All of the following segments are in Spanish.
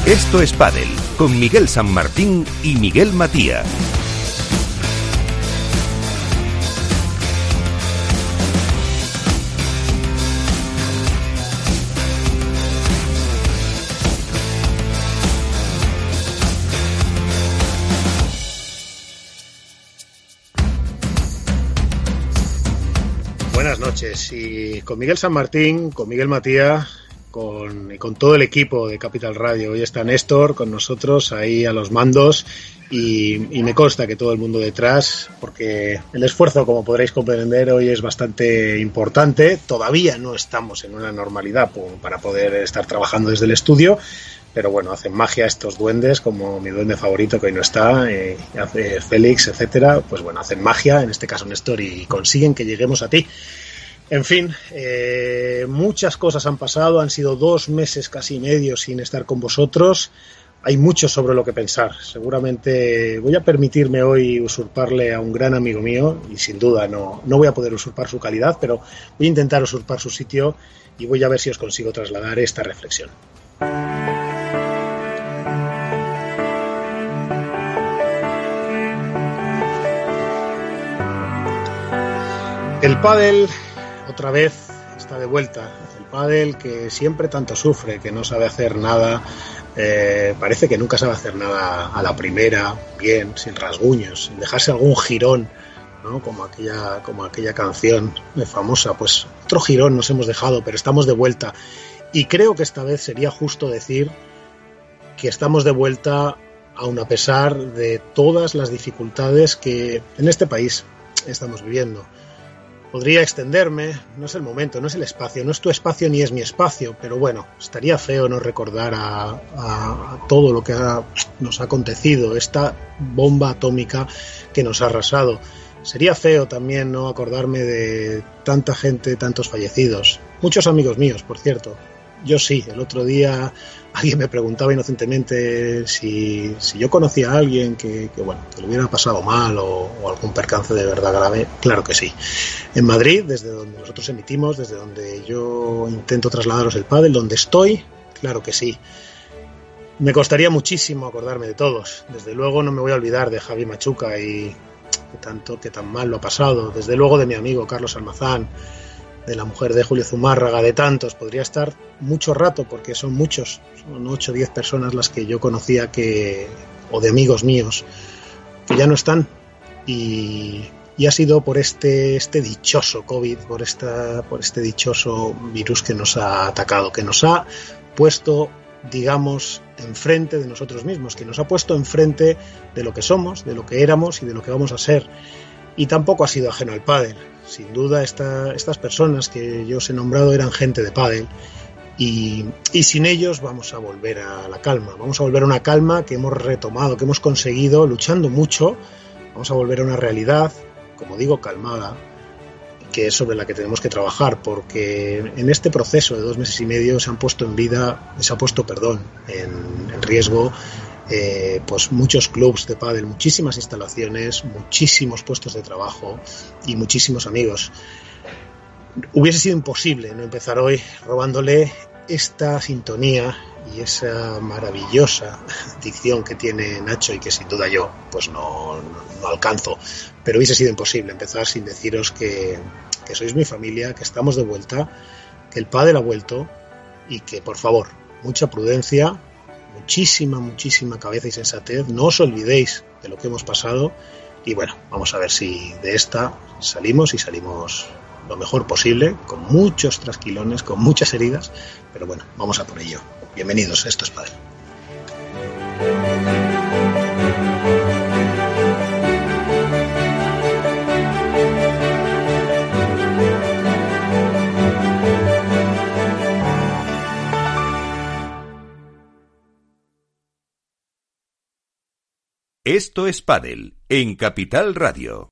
Esto es Pádel, con Miguel San Martín y Miguel Matía. Buenas noches, y con Miguel San Martín, con Miguel Matía, con todo el equipo de Capital Radio. Hoy está Néstor con nosotros ahí a los mandos y me consta que todo el mundo detrás, porque el esfuerzo, como podréis comprender, hoy es bastante importante. Todavía no estamos en una normalidad para poder estar trabajando desde el estudio, pero bueno, hacen magia estos duendes, como mi duende favorito que hoy no está, hace Félix, etcétera. Pues bueno, hacen magia, en este caso Néstor, y consiguen que lleguemos a ti. En fin, muchas cosas han pasado, han sido 2 meses, casi medio, sin estar con vosotros. Hay mucho sobre lo que pensar. Seguramente voy a permitirme hoy usurparle a un gran amigo mío, y sin duda no voy a poder usurpar su calidad, pero voy a intentar usurpar su sitio y voy a ver si os consigo trasladar esta reflexión. El pádel otra vez está de vuelta. El pádel que siempre tanto sufre, que no sabe hacer nada, parece que nunca sabe hacer nada a la primera, bien, sin rasguños, sin dejarse algún jirón, ¿no? Como aquella canción famosa. Pues otro jirón nos hemos dejado, pero estamos de vuelta. Y creo que esta vez sería justo decir que estamos de vuelta, aun a pesar de todas las dificultades que en este país estamos viviendo. Podría extenderme, no es el momento, no es el espacio, no es tu espacio ni es mi espacio, pero bueno, estaría feo no recordar a todo lo que nos ha acontecido, esta bomba atómica que nos ha arrasado. Sería feo también no acordarme de tanta gente, tantos fallecidos, muchos amigos míos, por cierto. Yo sí, el otro día alguien me preguntaba inocentemente si yo conocía a alguien que le hubiera pasado mal o algún percance de verdad grave. Claro que sí. En Madrid, desde donde nosotros emitimos, desde donde yo intento trasladaros el pádel, donde estoy, claro que sí. Me costaría muchísimo acordarme de todos. Desde luego no me voy a olvidar de Javi Machuca y que tan mal lo ha pasado. Desde luego de mi amigo Carlos Almazán, de la mujer de Julio Zumárraga, de tantos. Podría estar mucho rato, porque son muchos, son 8 o 10 personas las que yo conocía o de amigos míos, que ya no están, y ha sido por este dichoso COVID, por este dichoso virus que nos ha atacado, que nos ha puesto, digamos, enfrente de nosotros mismos, que nos ha puesto enfrente de lo que somos, de lo que éramos y de lo que vamos a ser. Y tampoco ha sido ajeno al pádel. Sin duda estas personas que yo os he nombrado eran gente de pádel, y sin ellos vamos a volver a la calma. Vamos a volver a una calma que hemos retomado, que hemos conseguido luchando mucho. Vamos a volver a una realidad, como digo, calmada, que es sobre la que tenemos que trabajar, porque en este proceso de 2 meses y medio se ha puesto en riesgo pues muchos clubs de pádel, muchísimas instalaciones, muchísimos puestos de trabajo y muchísimos amigos. Hubiese sido imposible no empezar hoy robándole esta sintonía y esa maravillosa dicción que tiene Nacho, y que sin duda yo pues no alcanzo, pero hubiese sido imposible empezar sin deciros que sois mi familia, que estamos de vuelta, que el pádel ha vuelto, y que por favor, mucha prudencia, muchísima cabeza y sensatez. No os olvidéis de lo que hemos pasado, y bueno, vamos a ver si de esta salimos lo mejor posible, con muchos trasquilones, con muchas heridas, pero bueno, vamos a por ello. Bienvenidos, esto es Pádel. Esto es Pádel, en Capital Radio.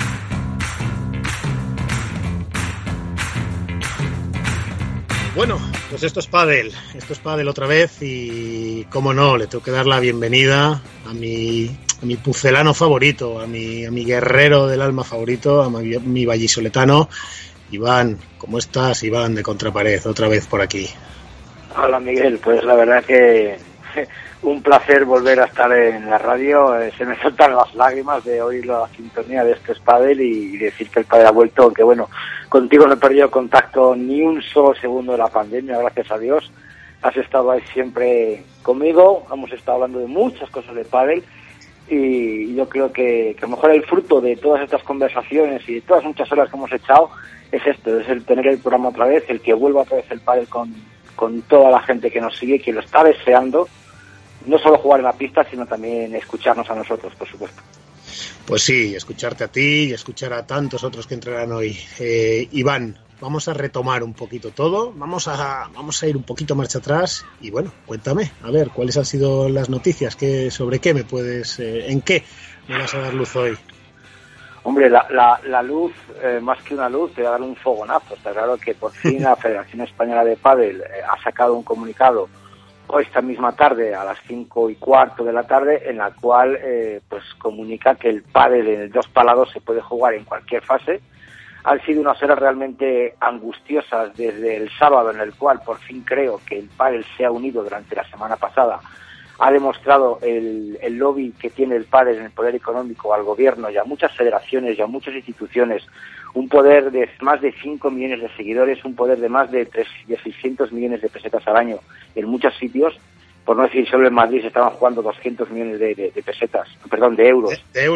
Bueno, pues esto es Pádel otra vez, y cómo no, le tengo que dar la bienvenida a mi pucelano favorito, a mi guerrero del alma favorito, a mi vallisoletano, Iván. ¿Cómo estás, Iván, de Contrapared, otra vez por aquí? Hola, Miguel, pues la verdad que Un placer volver a estar en la radio. Se me saltan las lágrimas de oír la sintonía de este pádel y decir que el pádel ha vuelto, aunque bueno, contigo no he perdido contacto ni un solo segundo de la pandemia, gracias a Dios. Has estado ahí siempre conmigo, hemos estado hablando de muchas cosas de pádel y yo creo que a lo mejor el fruto de todas estas conversaciones y de todas muchas horas que hemos echado es esto, es el tener el programa otra vez, el que vuelva otra vez el pádel con toda la gente que nos sigue, que lo está deseando. No solo jugar en la pista, sino también escucharnos a nosotros, por supuesto. Pues sí, escucharte a ti y escuchar a tantos otros que entrarán hoy. Iván, vamos a retomar un poquito todo, vamos a ir un poquito marcha atrás y bueno, cuéntame, a ver, ¿cuáles han sido las noticias? ¿Sobre qué me puedes, en qué me vas a dar luz hoy? Hombre, la luz, más que una luz, te va a dar un fogonazo. Está claro que por fin la Federación Española de Pádel ha sacado un comunicado esta misma tarde a las 5:15 de la tarde, en la cual pues comunica que el pádel en el 2 palados se puede jugar en cualquier fase. Han sido unas horas realmente angustiosas desde el sábado, en el cual por fin creo que el pádel se ha unido durante la semana pasada. Ha demostrado el lobby que tiene el pádel en el poder económico al gobierno y a muchas federaciones y a muchas instituciones, un poder de más de 5 millones de seguidores, un poder de más de 600 millones de pesetas al año en muchos sitios, por no decir solo en Madrid se estaban jugando 200 millones de pesetas, perdón, de euros, de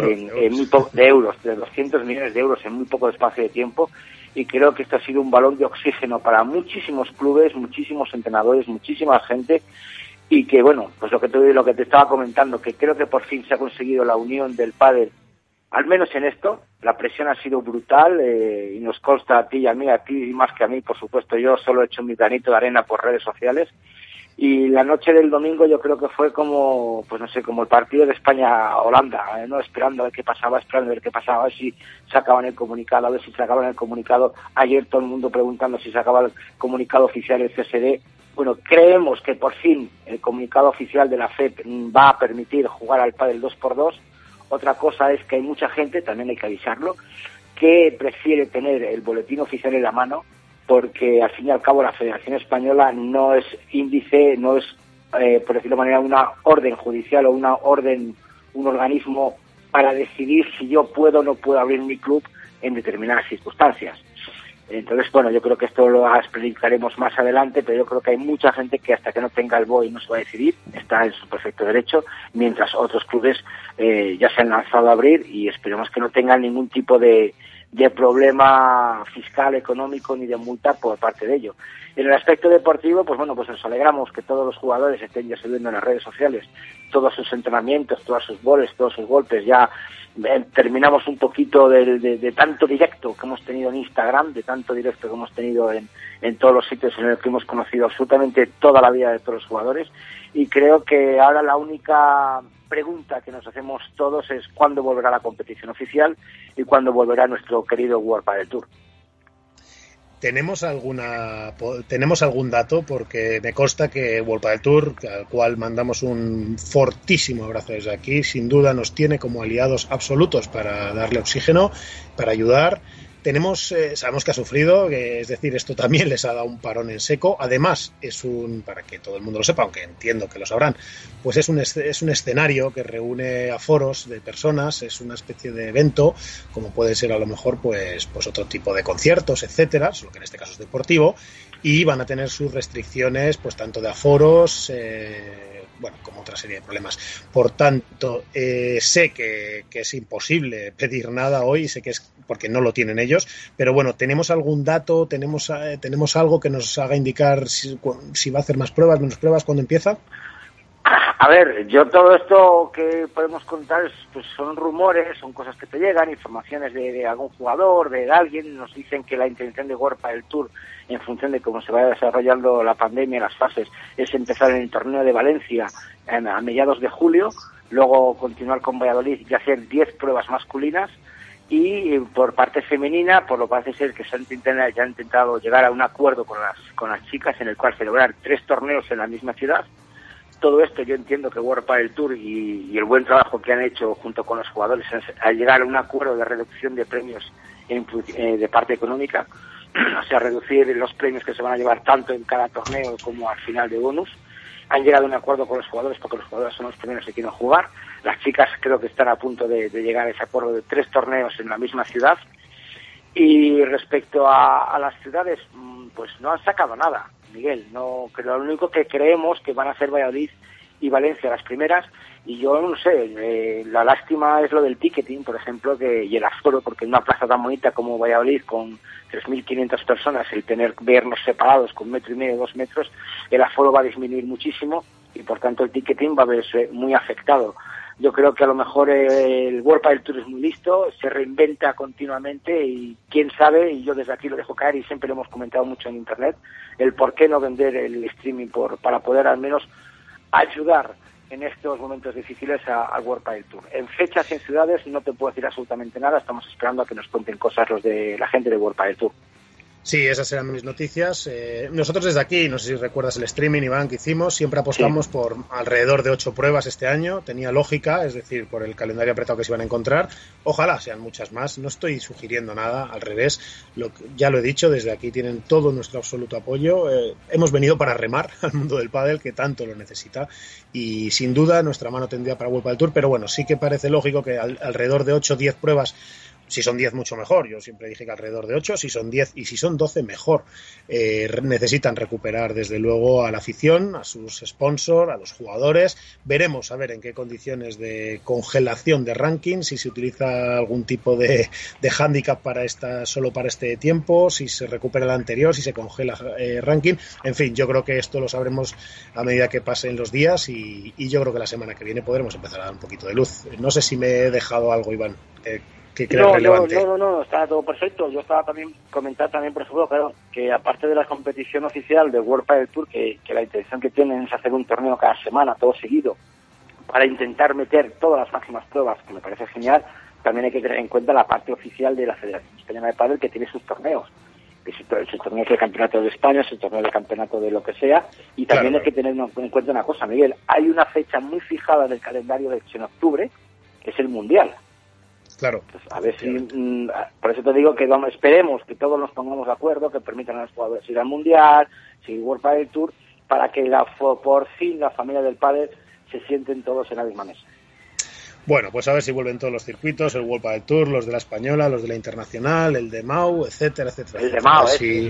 200 millones de euros en muy poco espacio de tiempo, y creo que esto ha sido un balón de oxígeno para muchísimos clubes, muchísimos entrenadores, muchísima gente, y que bueno, pues lo que te estaba comentando, que creo que por fin se ha conseguido la unión del pádel, al menos en esto. La presión ha sido brutal y nos consta a ti y a mí, a ti más que a mí, por supuesto. Yo solo he hecho mi granito de arena por redes sociales, y la noche del domingo yo creo que fue como, pues no sé, como el partido de España-Holanda, ¿no? Esperando a ver qué pasaba, a ver si sacaban el comunicado, a ver si sacaban el comunicado. Ayer todo el mundo preguntando si sacaba el comunicado oficial el CSD. Bueno, creemos que por fin el comunicado oficial de la FEP va a permitir jugar al pádel 2x2. Otra cosa es que hay mucha gente, también hay que avisarlo, que prefiere tener el boletín oficial en la mano, porque al fin y al cabo la Federación Española no es índice, no es, por decirlo de manera, una orden judicial o un organismo para decidir si yo puedo o no puedo abrir mi club en determinadas circunstancias. Entonces, bueno, yo creo que esto lo explicaremos más adelante, pero yo creo que hay mucha gente que hasta que no tenga el BOE no se va a decidir, está en su perfecto derecho, mientras otros clubes ya se han lanzado a abrir, y esperemos que no tengan ningún tipo de problema fiscal, económico ni de multa por parte de ello. En el aspecto deportivo, pues bueno, pues nos alegramos que todos los jugadores estén ya subiendo en las redes sociales todos sus entrenamientos, todos sus goles, todos sus golpes. Ya terminamos un poquito de tanto directo que hemos tenido en Instagram, de tanto directo que hemos tenido en todos los sitios en los que hemos conocido absolutamente toda la vida de todos los jugadores, y creo que ahora la única pregunta que nos hacemos todos es cuándo volverá la competición oficial y cuándo volverá nuestro querido World Padel Tour. ¿Tenemos algún dato? Porque me consta que World Padel Tour, al cual mandamos un fortísimo abrazo desde aquí, sin duda nos tiene como aliados absolutos para darle oxígeno, para ayudar. Sabemos que ha sufrido, es decir, esto también les ha dado un parón en seco. Además, para que todo el mundo lo sepa, aunque entiendo que lo sabrán, pues es un escenario que reúne a foros de personas, es una especie de evento, como puede ser a lo mejor pues otro tipo de conciertos, etcétera, solo que en este caso es deportivo, y van a tener sus restricciones, pues tanto de aforos, como otra serie de problemas. Por tanto, sé que es imposible pedir nada hoy, sé que es porque no lo tienen ellos, pero bueno, ¿tenemos algún dato? ¿Tenemos algo que nos haga indicar si va a hacer más pruebas, menos pruebas, cuándo empieza? A ver, yo todo esto que podemos contar pues son rumores, son cosas que te llegan, informaciones de algún jugador, de alguien. Nos dicen que la intención de World Padel Tour, en función de cómo se vaya desarrollando la pandemia, las fases, es empezar en el torneo de Valencia a mediados de julio, luego continuar con Valladolid y hacer 10 pruebas masculinas, y por parte femenina, por lo que parece ser que ya han intentado llegar a un acuerdo con las chicas, en el cual celebrar 3 torneos en la misma ciudad. Todo esto yo entiendo que World Padel Tour y el buen trabajo que han hecho junto con los jugadores al llegar a un acuerdo de reducción de premios de parte económica, o sea, reducir los premios que se van a llevar tanto en cada torneo como al final de bonus. han llegado a un acuerdo con los jugadores, porque los jugadores son los primeros que quieren jugar. Las chicas creo que están a punto de llegar a ese acuerdo de 3 torneos en la misma ciudad. Y respecto a las ciudades, pues no han sacado nada, Miguel. No, lo único que creemos que van a ser Valladolid y Valencia las primeras, y yo no sé, la lástima es lo del ticketing, por ejemplo, y el aforo, porque en una plaza tan bonita como Valladolid, con 3.500 personas, el vernos separados con 1,5 metros, 2 metros, el aforo va a disminuir muchísimo, y por tanto el ticketing va a verse muy afectado. Yo creo que a lo mejor el World Padel Tour es muy listo, se reinventa continuamente y quién sabe, y yo desde aquí lo dejo caer y siempre lo hemos comentado mucho en internet, el por qué no vender el streaming para poder al menos ayudar en estos momentos difíciles al World Padel Tour. En fechas y en ciudades no te puedo decir absolutamente nada, estamos esperando a que nos cuenten cosas los de la gente de World Padel Tour. Sí, esas eran mis noticias. Nosotros desde aquí, no sé si recuerdas el streaming, Iván, que hicimos, siempre apostamos por alrededor de 8 pruebas este año. Tenía lógica, es decir, por el calendario apretado que se iban a encontrar. Ojalá sean muchas más. No estoy sugiriendo nada, al revés. Ya lo he dicho, desde aquí tienen todo nuestro absoluto apoyo. Hemos venido para remar al mundo del pádel, que tanto lo necesita. Y sin duda nuestra mano tendría para World Padel Tour, pero bueno, sí que parece lógico que alrededor de 8 o 10 pruebas. Si son 10, mucho mejor. Yo siempre dije que alrededor de 8, si son 10 y si son 12, mejor. Necesitan recuperar, desde luego, a la afición, a sus sponsors, a los jugadores. Veremos a ver en qué condiciones de congelación de ranking, si se utiliza algún tipo de hándicap solo para este tiempo, si se recupera el anterior, si se congela ranking. En fin, yo creo que esto lo sabremos a medida que pasen los días y yo creo que la semana que viene podremos empezar a dar un poquito de luz. No sé si me he dejado algo, Iván. No, está todo perfecto. Yo estaba también comentar también, por ejemplo, claro, que aparte de la competición oficial de World Padel Tour, que la intención que tienen es hacer un torneo cada semana, todo seguido, para intentar meter todas las máximas pruebas, que me parece genial, también hay que tener en cuenta la parte oficial de la Federación Española de Padel, que tiene sus torneos. Su torneo del Campeonato de España, su torneo del Campeonato de lo que sea, y también hay que tener en cuenta una cosa, Miguel, hay una fecha muy fijada del calendario de hecho en octubre, que es el Mundial. Claro. Pues a ver si, por eso te digo que esperemos que todos nos pongamos de acuerdo, que permitan a los jugadores ir al Mundial, seguir World Padel Tour, para que por fin la familia del pádel se sienten todos en la misma mesa. Bueno, pues a ver si vuelven todos los circuitos, el World Padel Tour, los de la Española, los de la Internacional, el de MAU, etcétera, etcétera. El de MAU,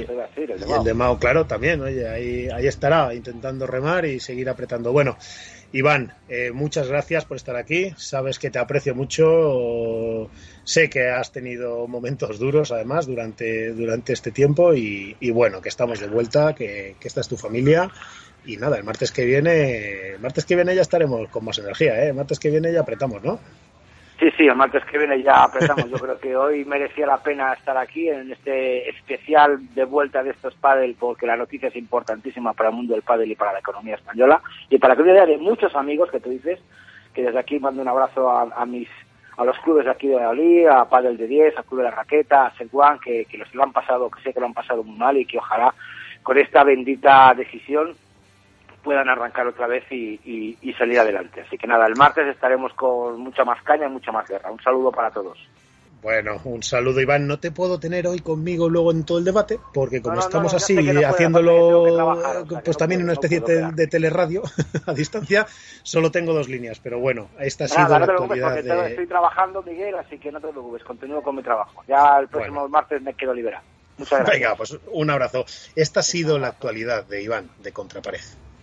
el de MAU, claro, también, oye, ahí estará, intentando remar y seguir apretando. Bueno, Iván, muchas gracias por estar aquí, sabes que te aprecio mucho, sé que has tenido momentos duros además durante este tiempo y bueno, que estamos de vuelta, que esta es tu familia. Y nada, el martes que viene ya estaremos con más energía, ¿eh? El martes que viene ya apretamos, ¿no? Sí, el martes que viene ya apretamos. Yo creo que hoy merecía la pena estar aquí en este especial de vuelta de estos pádel, porque la noticia es importantísima para el mundo del pádel y para la economía española y para la economía de muchos amigos que tú dices, que desde aquí mando un abrazo a los clubes de aquí de Valladolid, a Padel de 10, al Club de la Raqueta, a Seguán, que lo han pasado, que sé que lo han pasado muy mal y que ojalá con esta bendita decisión puedan arrancar otra vez y salir adelante. Así que nada, el martes estaremos con mucha más caña y mucha más guerra. Un saludo para todos. Bueno, un saludo, Iván. No te puedo tener hoy conmigo luego en todo el debate, porque como estamos así haciéndolo, pues también una especie de teleradio a distancia, solo tengo 2 líneas. Pero bueno, esta ha sido la actualidad. Estoy trabajando, Miguel, así que no te preocupes, continúo con mi trabajo. Ya el próximo martes me quedo liberado. Muchas gracias. Venga, pues un abrazo. Esta ha sido la actualidad de Iván, de Contrapared.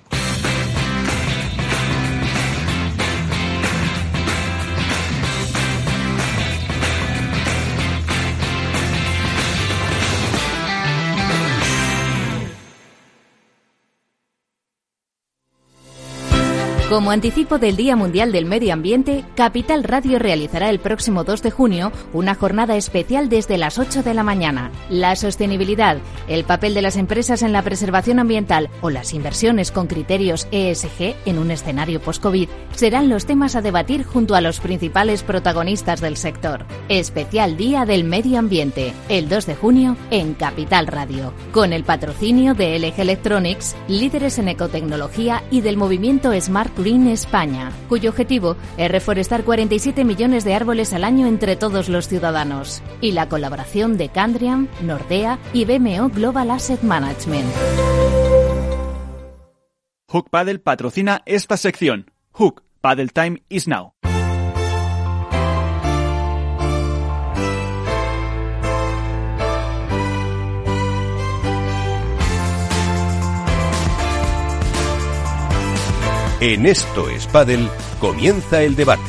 Como anticipo del Día Mundial del Medio Ambiente, Capital Radio realizará el próximo 2 de junio una jornada especial desde las 8 de la mañana. La sostenibilidad, el papel de las empresas en la preservación ambiental o las inversiones con criterios ESG en un escenario post-COVID serán los temas a debatir junto a los principales protagonistas del sector. Especial Día del Medio Ambiente, el 2 de junio en Capital Radio, con el patrocinio de LG Electronics, líderes en ecotecnología, y del movimiento Smart Green España, cuyo objetivo es reforestar 47 millones de árboles al año entre todos los ciudadanos, y la colaboración de Candriam, Nordea y BMO Global Asset Management. Hook Paddle patrocina esta sección. Hook Paddle Time is now. En Esto es Paddle comienza el debate.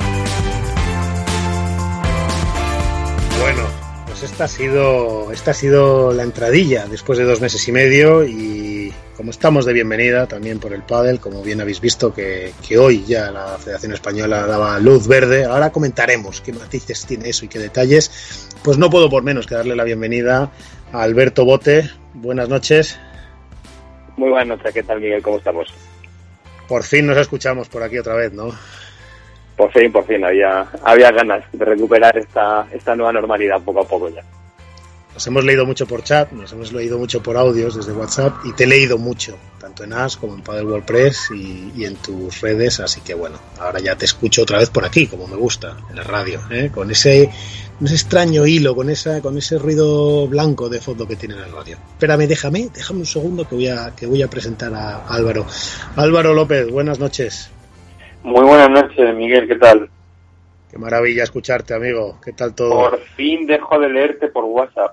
Bueno, pues esta ha sido la entradilla después de 2 meses y medio, y como estamos de bienvenida también por el pádel, como bien habéis visto que hoy ya la Federación Española daba luz verde, ahora comentaremos qué matices tiene eso y qué detalles, pues no puedo por menos que darle la bienvenida a Alberto Bote. Buenas noches. Muy buenas noches, ¿qué tal, Miguel? ¿Cómo estamos? Por fin nos escuchamos por aquí otra vez, ¿no? Por fin, había ganas de recuperar esta nueva normalidad poco a poco ya. Nos hemos leído mucho por chat, nos hemos leído mucho por audios desde WhatsApp, y te he leído mucho, tanto en AS como en Padel World Press y en tus redes, así que bueno, ahora ya te escucho otra vez por aquí, como me gusta, en la radio, con ese extraño hilo, con ese ruido blanco de fondo que tiene la radio. Espérame, déjame un segundo que voy a presentar a Álvaro. Álvaro López, buenas noches. Muy buenas noches, Miguel, ¿qué tal? Qué maravilla escucharte, amigo. ¿Qué tal todo? Por fin dejo de leerte por WhatsApp.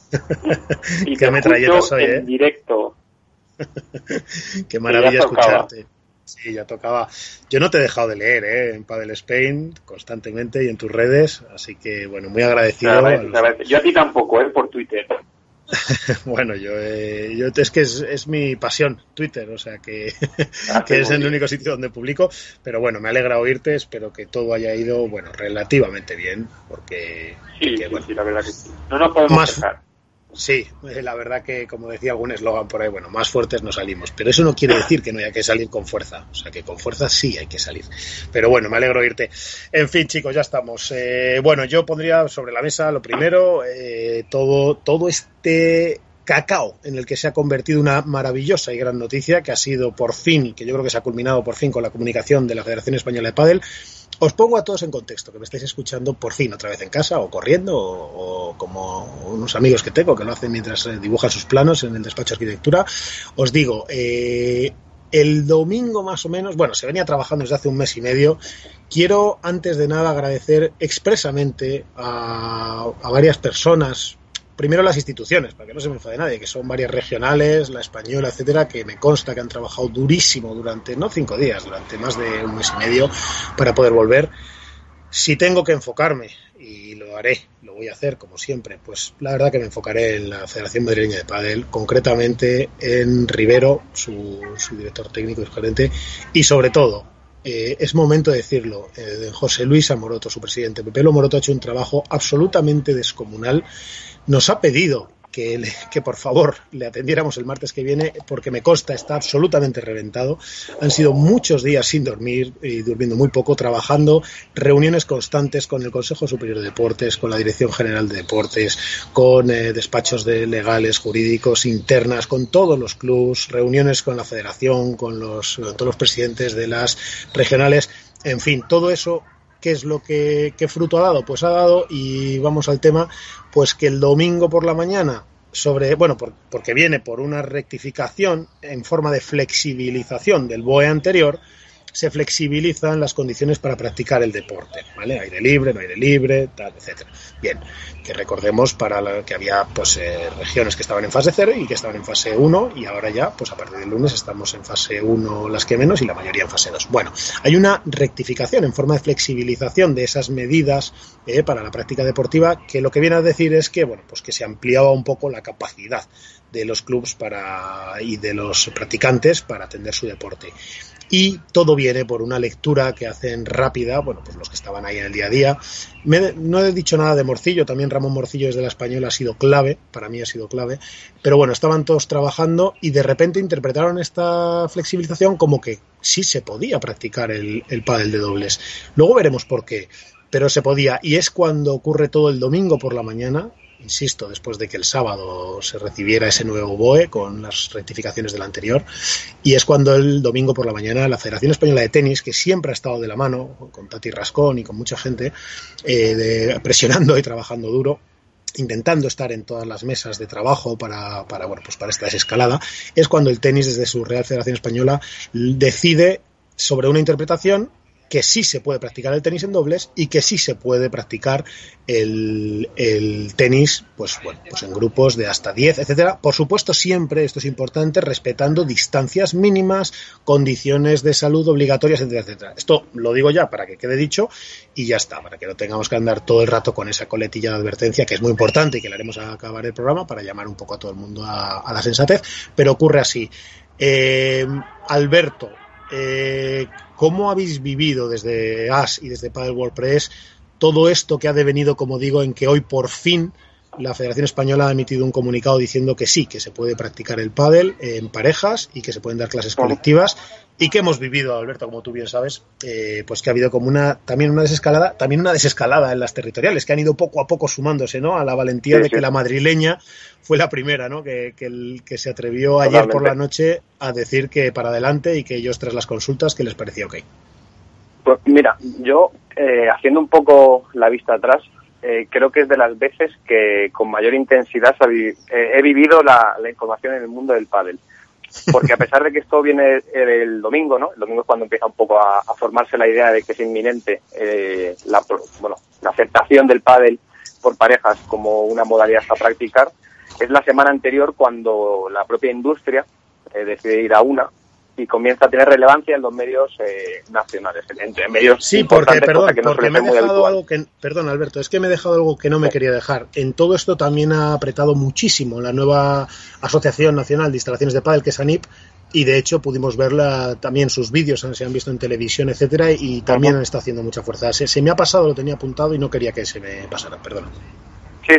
Y qué metralleta soy, en directo. Qué maravilla escucharte. Sí, ya tocaba. Yo no te he dejado de leer, en Padel Spain constantemente y en tus redes, así que bueno, muy agradecido. Yo a ti tampoco, por Twitter. Bueno, yo es que es mi pasión, Twitter, o sea que es el único sitio donde publico, pero bueno, me alegra oírte, espero que todo haya ido, bueno, relativamente bien, porque sí, la verdad que sí. No nos podemos dejar. Sí, la verdad que, como decía algún eslogan por ahí, bueno, más fuertes no salimos, pero eso no quiere decir que no haya que salir con fuerza, o sea que con fuerza sí hay que salir, pero bueno, me alegro oírte. En fin, chicos, ya estamos. Bueno, yo pondría sobre la mesa lo primero, todo este cacao en el que se ha convertido una maravillosa y gran noticia, que ha sido por fin, que yo creo que se ha culminado por fin con la comunicación de la Federación Española de Pádel. Os pongo a todos en contexto, que me estáis escuchando por fin otra vez en casa, o corriendo, o como unos amigos que tengo que lo hacen mientras dibujan sus planos en el despacho de arquitectura. Os digo, el domingo más o menos, bueno, se venía trabajando desde hace 1 mes y medio. Quiero antes de nada agradecer expresamente a varias personas. Primero las instituciones, para que no se me enfade nadie, que son varias regionales, la española, etcétera, que me consta que han trabajado durísimo durante, no 5 días, durante más de 1 mes y medio para poder volver. Si tengo que enfocarme, y lo haré, lo voy a hacer como siempre, pues la verdad que me enfocaré en la Federación Madrileña de Pádel, concretamente en Rivero, su director técnico y gerente, y sobre todo, es momento de decirlo, José Luis Amoroto, su presidente. Pepelo Amoroto ha hecho un trabajo absolutamente descomunal. Nos ha pedido que por favor le atendiéramos el martes que viene, porque me consta está absolutamente reventado. Han sido muchos días sin dormir y durmiendo muy poco, trabajando, reuniones constantes con el Consejo Superior de Deportes, con la Dirección General de Deportes, con despachos legales, jurídicos, internas, con todos los clubs, reuniones con la Federación, con todos los presidentes de las regionales, en fin, todo eso. ¿Qué es lo que fruto ha dado? Pues ha dado, y vamos al tema, pues que el domingo por la mañana, porque viene por una rectificación en forma de flexibilización del BOE anterior, se flexibilizan las condiciones para practicar el deporte, ¿vale? Aire libre, no aire libre, tal, etcétera. Bien, que recordemos que había regiones que estaban en fase 0 y que estaban en fase 1, y ahora ya, pues a partir del lunes estamos en fase 1 las que menos y la mayoría en fase 2. Bueno, hay una rectificación en forma de flexibilización de esas medidas para la práctica deportiva, que lo que viene a decir es que, bueno, pues que se ampliaba un poco la capacidad de los clubs y de los practicantes para atender su deporte. Y todo viene por una lectura que hacen rápida, bueno, pues los que estaban ahí en el día a día. No he dicho nada de Morcillo, también Ramón Morcillo desde la Española ha sido clave, para mí ha sido clave, pero bueno, estaban todos trabajando y de repente interpretaron esta flexibilización como que sí se podía practicar el pádel de dobles. Luego veremos por qué, pero se podía, y es cuando ocurre todo el domingo por la mañana. Insisto, después de que el sábado se recibiera ese nuevo BOE con las rectificaciones del anterior, y es cuando el domingo por la mañana la Federación Española de Tenis, que siempre ha estado de la mano con Tati Rascón y con mucha gente presionando y trabajando duro, intentando estar en todas las mesas de trabajo para esta desescalada, es cuando el tenis, desde su Real Federación Española, decide sobre una interpretación que sí se puede practicar el tenis en dobles y que sí se puede practicar el tenis pues en grupos de hasta 10, etcétera. Por supuesto, siempre, esto es importante, respetando distancias mínimas, condiciones de salud obligatorias, etcétera, etcétera. Esto lo digo ya para que quede dicho y ya está, para que no tengamos que andar todo el rato con esa coletilla de advertencia, que es muy importante y que le haremos a acabar el programa para llamar un poco a todo el mundo a la sensatez, pero ocurre así. Alberto, ¿cómo habéis vivido desde AS y desde Padel World Press todo esto que ha devenido, como digo, en que hoy por fin la Federación Española ha emitido un comunicado diciendo que sí, que se puede practicar el pádel en parejas y que se pueden dar clases colectivas, y que hemos vivido, Alberto, como tú bien sabes, pues que ha habido como también una desescalada en las territoriales, que han ido poco a poco sumándose, ¿no?, a la valentía de que la madrileña fue la primera, ¿no?, que se atrevió ayer por la noche a decir que para adelante y que ellos, tras las consultas, que les parecía ok. Pues mira, yo haciendo un poco la vista atrás, creo que es de las veces que con mayor intensidad he vivido la información en el mundo del pádel. Porque a pesar de que esto viene el domingo, ¿no? El domingo es cuando empieza un poco a formarse la idea de que es inminente la aceptación del pádel por parejas como una modalidad a practicar. Es la semana anterior cuando la propia industria decide ir a una y comienza a tener relevancia en los medios nacionales, en medios porque me he dejado algo que, perdón, Alberto, es que me he dejado algo que no me quería dejar. En todo esto también ha apretado muchísimo la nueva Asociación Nacional de Instalaciones de Pádel, que es ANIP, y de hecho pudimos verla también, sus vídeos se han visto en televisión, etcétera, y también está haciendo mucha fuerza. Se me ha pasado, lo tenía apuntado y no quería que se me pasara, perdón. Sí,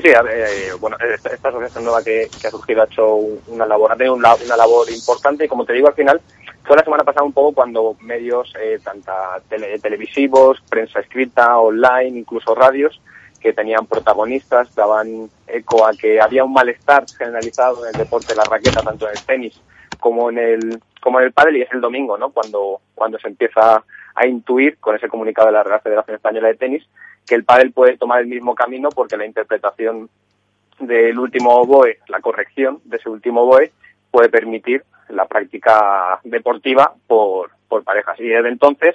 esta asociación nueva que ha surgido ha hecho una labor importante, y como te digo, al final fue la semana pasada un poco cuando medios, tanto televisivos, prensa escrita, online, incluso radios, que tenían protagonistas, daban eco a que había un malestar generalizado en el deporte de la raqueta, tanto en el tenis como en el pádel, y es el domingo, ¿no?, cuando se empieza a intuir con ese comunicado de la Real Federación Española de Tenis que el pádel puede tomar el mismo camino, porque la interpretación del último BOE, la corrección de ese último BOE, puede permitir la práctica deportiva por parejas. Y desde entonces,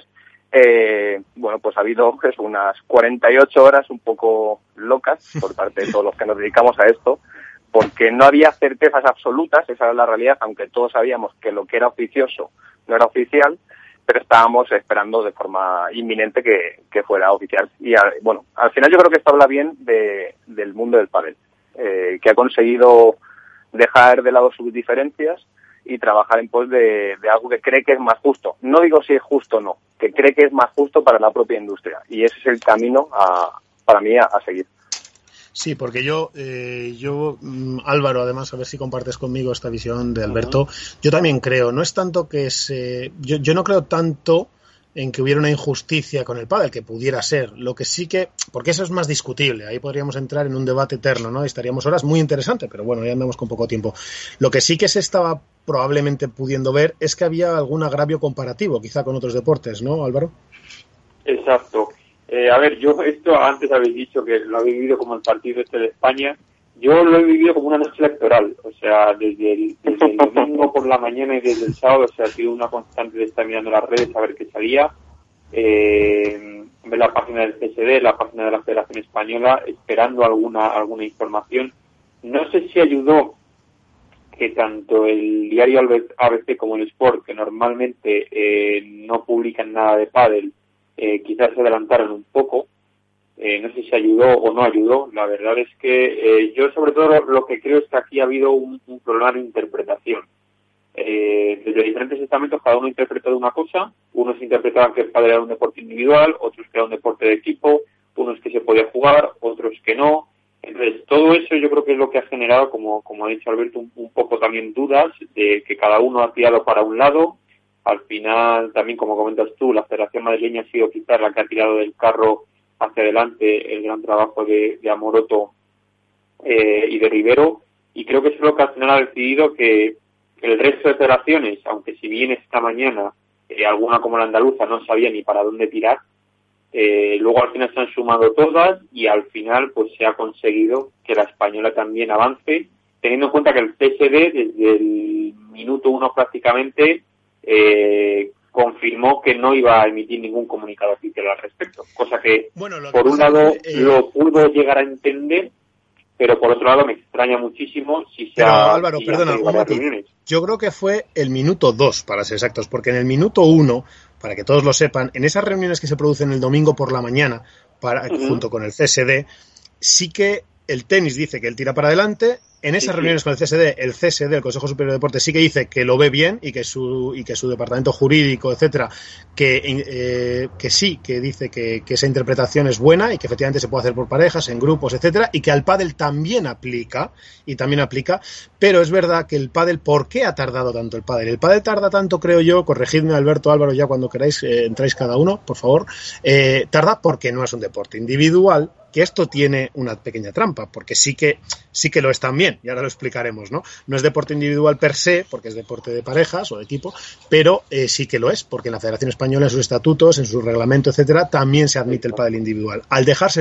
pues ha habido unas 48 horas un poco locas por parte de todos los que nos dedicamos a esto, porque no había certezas absolutas, esa es la realidad, aunque todos sabíamos que lo que era oficioso no era oficial, pero estábamos esperando de forma inminente que fuera oficial. Y al final yo creo que esto habla bien del mundo del pádel, que ha conseguido dejar de lado sus diferencias y trabajar en pos de algo que cree que es más justo. No digo si es justo o no, que cree que es más justo para la propia industria, y ese es el camino para mí a seguir. Sí, porque yo, Álvaro, además, a ver si compartes conmigo esta visión de Alberto, yo también creo, no es tanto que yo no creo tanto en que hubiera una injusticia con el pádel, que pudiera ser, lo que sí que, porque eso es más discutible, ahí podríamos entrar en un debate eterno, ¿no? Estaríamos horas, muy interesante, pero bueno, ya andamos con poco tiempo. Lo que sí que se estaba probablemente pudiendo ver es que había algún agravio comparativo, quizá con otros deportes, ¿no, Álvaro? Exacto. Yo esto antes habéis dicho que lo habéis vivido como el partido de España. Yo lo he vivido como una noche electoral, o sea, desde el domingo por la mañana y desde el sábado, o sea, ha sido una constante de estar mirando las redes a ver qué salía, ver la página del CSD, la página de la Federación Española, esperando alguna información. No sé si ayudó que tanto el diario ABC como el Sport, que normalmente no publican nada de pádel, quizás se adelantaron un poco. No sé si ayudó o no ayudó. La verdad es que yo sobre todo lo que creo es que aquí ha habido un problema de interpretación. Desde diferentes estamentos cada uno interpretado una cosa. Unos interpretaban que el pádel era un deporte individual, otros que era un deporte de equipo, unos que se podía jugar, otros que no. Entonces todo eso yo creo que es lo que ha generado, como ha dicho Alberto, un poco también dudas de que cada uno ha tirado para un lado. Al final, también como comentas tú, la Federación Madrileña ha sido quizás la que ha tirado del carro hacia adelante el gran trabajo de Amoroto y de Rivero, y creo que eso es lo que al final ha decidido que el resto de federaciones, aunque si bien esta mañana alguna como la andaluza no sabía ni para dónde tirar, Luego al final se han sumado todas y al final pues se ha conseguido que la española también avance, teniendo en cuenta que el CSD desde el minuto 1 prácticamente confirmó que no iba a emitir ningún comunicado oficial al respecto, cosa que por un lado lo pudo llegar a entender, pero por otro lado me extraña muchísimo si se ha... Álvaro, perdona, yo creo que fue el minuto 2, para ser exactos, porque en el minuto 1, para que todos lo sepan, en esas reuniones que se producen el domingo por la mañana, junto con el CSD, sí que el tenis dice que él tira para adelante. En esas reuniones con el CSD, el Consejo Superior de Deportes, sí que dice que lo ve bien y que su departamento jurídico, etcétera, que sí, que dice que esa interpretación es buena y que efectivamente se puede hacer por parejas, en grupos, etcétera, y que al pádel también aplica, pero es verdad que el pádel, ¿por qué ha tardado tanto el pádel? El pádel tarda tanto, creo yo, corregidme Alberto, Álvaro, ya cuando queráis, entráis cada uno, por favor, tarda porque no es un deporte individual, que esto tiene una pequeña trampa, porque sí que lo es también, y ahora lo explicaremos, ¿no? No es deporte individual per se, porque es deporte de parejas o de equipo, pero sí que lo es, porque en la Federación Española, en sus estatutos, en su reglamento, etcétera, también se admite el pádel individual. Al dejarse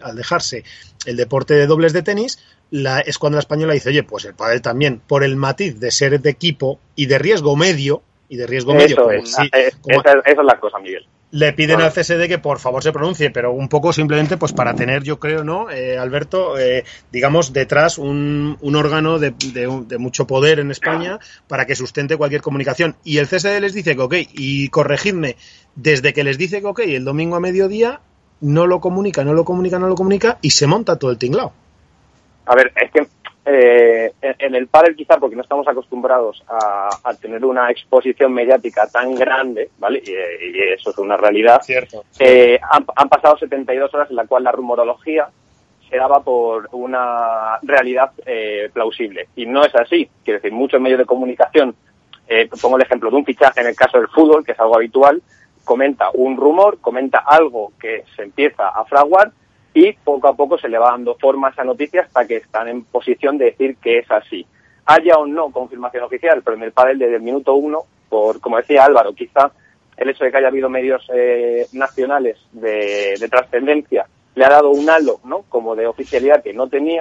el deporte de dobles de tenis, es cuando la española dice, oye, pues el pádel también, por el matiz de ser de equipo y de riesgo medio, Eso es la cosa, Miguel. Le piden al CSD que por favor se pronuncie, pero un poco simplemente pues para tener, yo creo, ¿no, Alberto? Digamos, detrás un órgano de mucho poder en España para que sustente cualquier comunicación. Y el CSD les dice que ok, y corregidme, desde que les dice que ok, el domingo a mediodía no lo comunica, y se monta todo el tinglao. A ver, es que en el pádel quizá porque no estamos acostumbrados a tener una exposición mediática tan grande, ¿vale? Y eso es una realidad. Cierto. Han pasado 72 horas en la cual la rumorología se daba por una realidad plausible. Y no es así. Quiero decir, muchos medios de comunicación, pongo el ejemplo de un fichaje en el caso del fútbol, que es algo habitual, comenta un rumor, comenta algo que se empieza a fraguar, y poco a poco se le va dando forma a esa noticia hasta que están en posición de decir que es así. Haya o no confirmación oficial, pero en el pádel desde el minuto 1, como decía Álvaro, quizá el hecho de que haya habido medios nacionales de trascendencia le ha dado un halo, ¿no?, como de oficialidad que no tenía,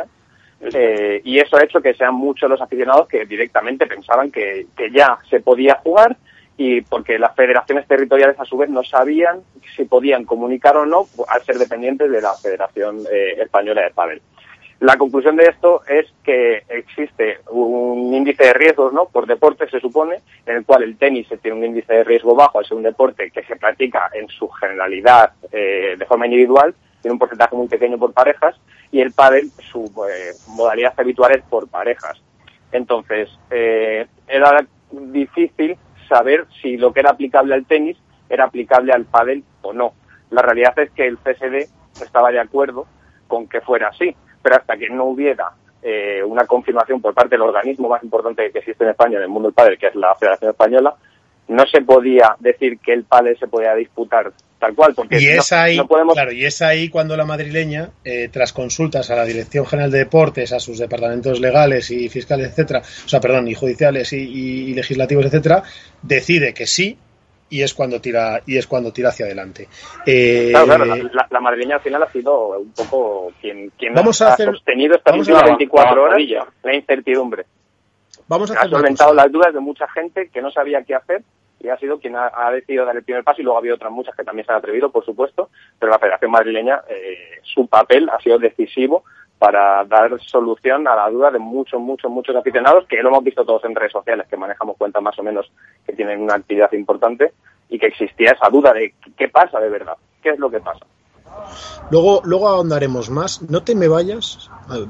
y eso ha hecho que sean muchos los aficionados que directamente pensaban que ya se podía jugar, y porque las federaciones territoriales a su vez no sabían si podían comunicar o no al ser dependientes de la Federación Española de Pádel. La conclusión de esto es que existe un índice de riesgos, ¿no?, por deporte se supone, en el cual el tenis tiene un índice de riesgo bajo al ser un deporte que se practica en su generalidad de forma individual, tiene un porcentaje muy pequeño por parejas, y el pádel su modalidad habitual es por parejas. Entonces, era difícil saber si lo que era aplicable al tenis era aplicable al pádel o no. La realidad es que el CSD estaba de acuerdo con que fuera así, pero hasta que no hubiera una confirmación por parte del organismo más importante que existe en España en el mundo del pádel, que es la Federación Española, no se podía decir que el pádel se podía disputar tal cual, porque no podemos... Claro, y es ahí cuando la madrileña, tras consultas a la Dirección General de Deportes, a sus departamentos legales y fiscales, etcétera, y judiciales y legislativos, etcétera, decide que sí, y es cuando tira hacia adelante. Claro, la madrileña al final ha sido un poco quien ha sostenido estas últimas 24 horas la incertidumbre. Ha solventado las dudas de mucha gente que no sabía qué hacer, y ha sido quien ha decidido dar el primer paso, y luego ha habido otras muchas que también se han atrevido, por supuesto, pero la Federación Madrileña, su papel ha sido decisivo para dar solución a la duda de muchos aficionados, que lo hemos visto todos en redes sociales, que manejamos cuentas más o menos que tienen una actividad importante, y que existía esa duda de qué pasa de verdad, qué es lo que pasa. Luego ahondaremos más. No te me vayas,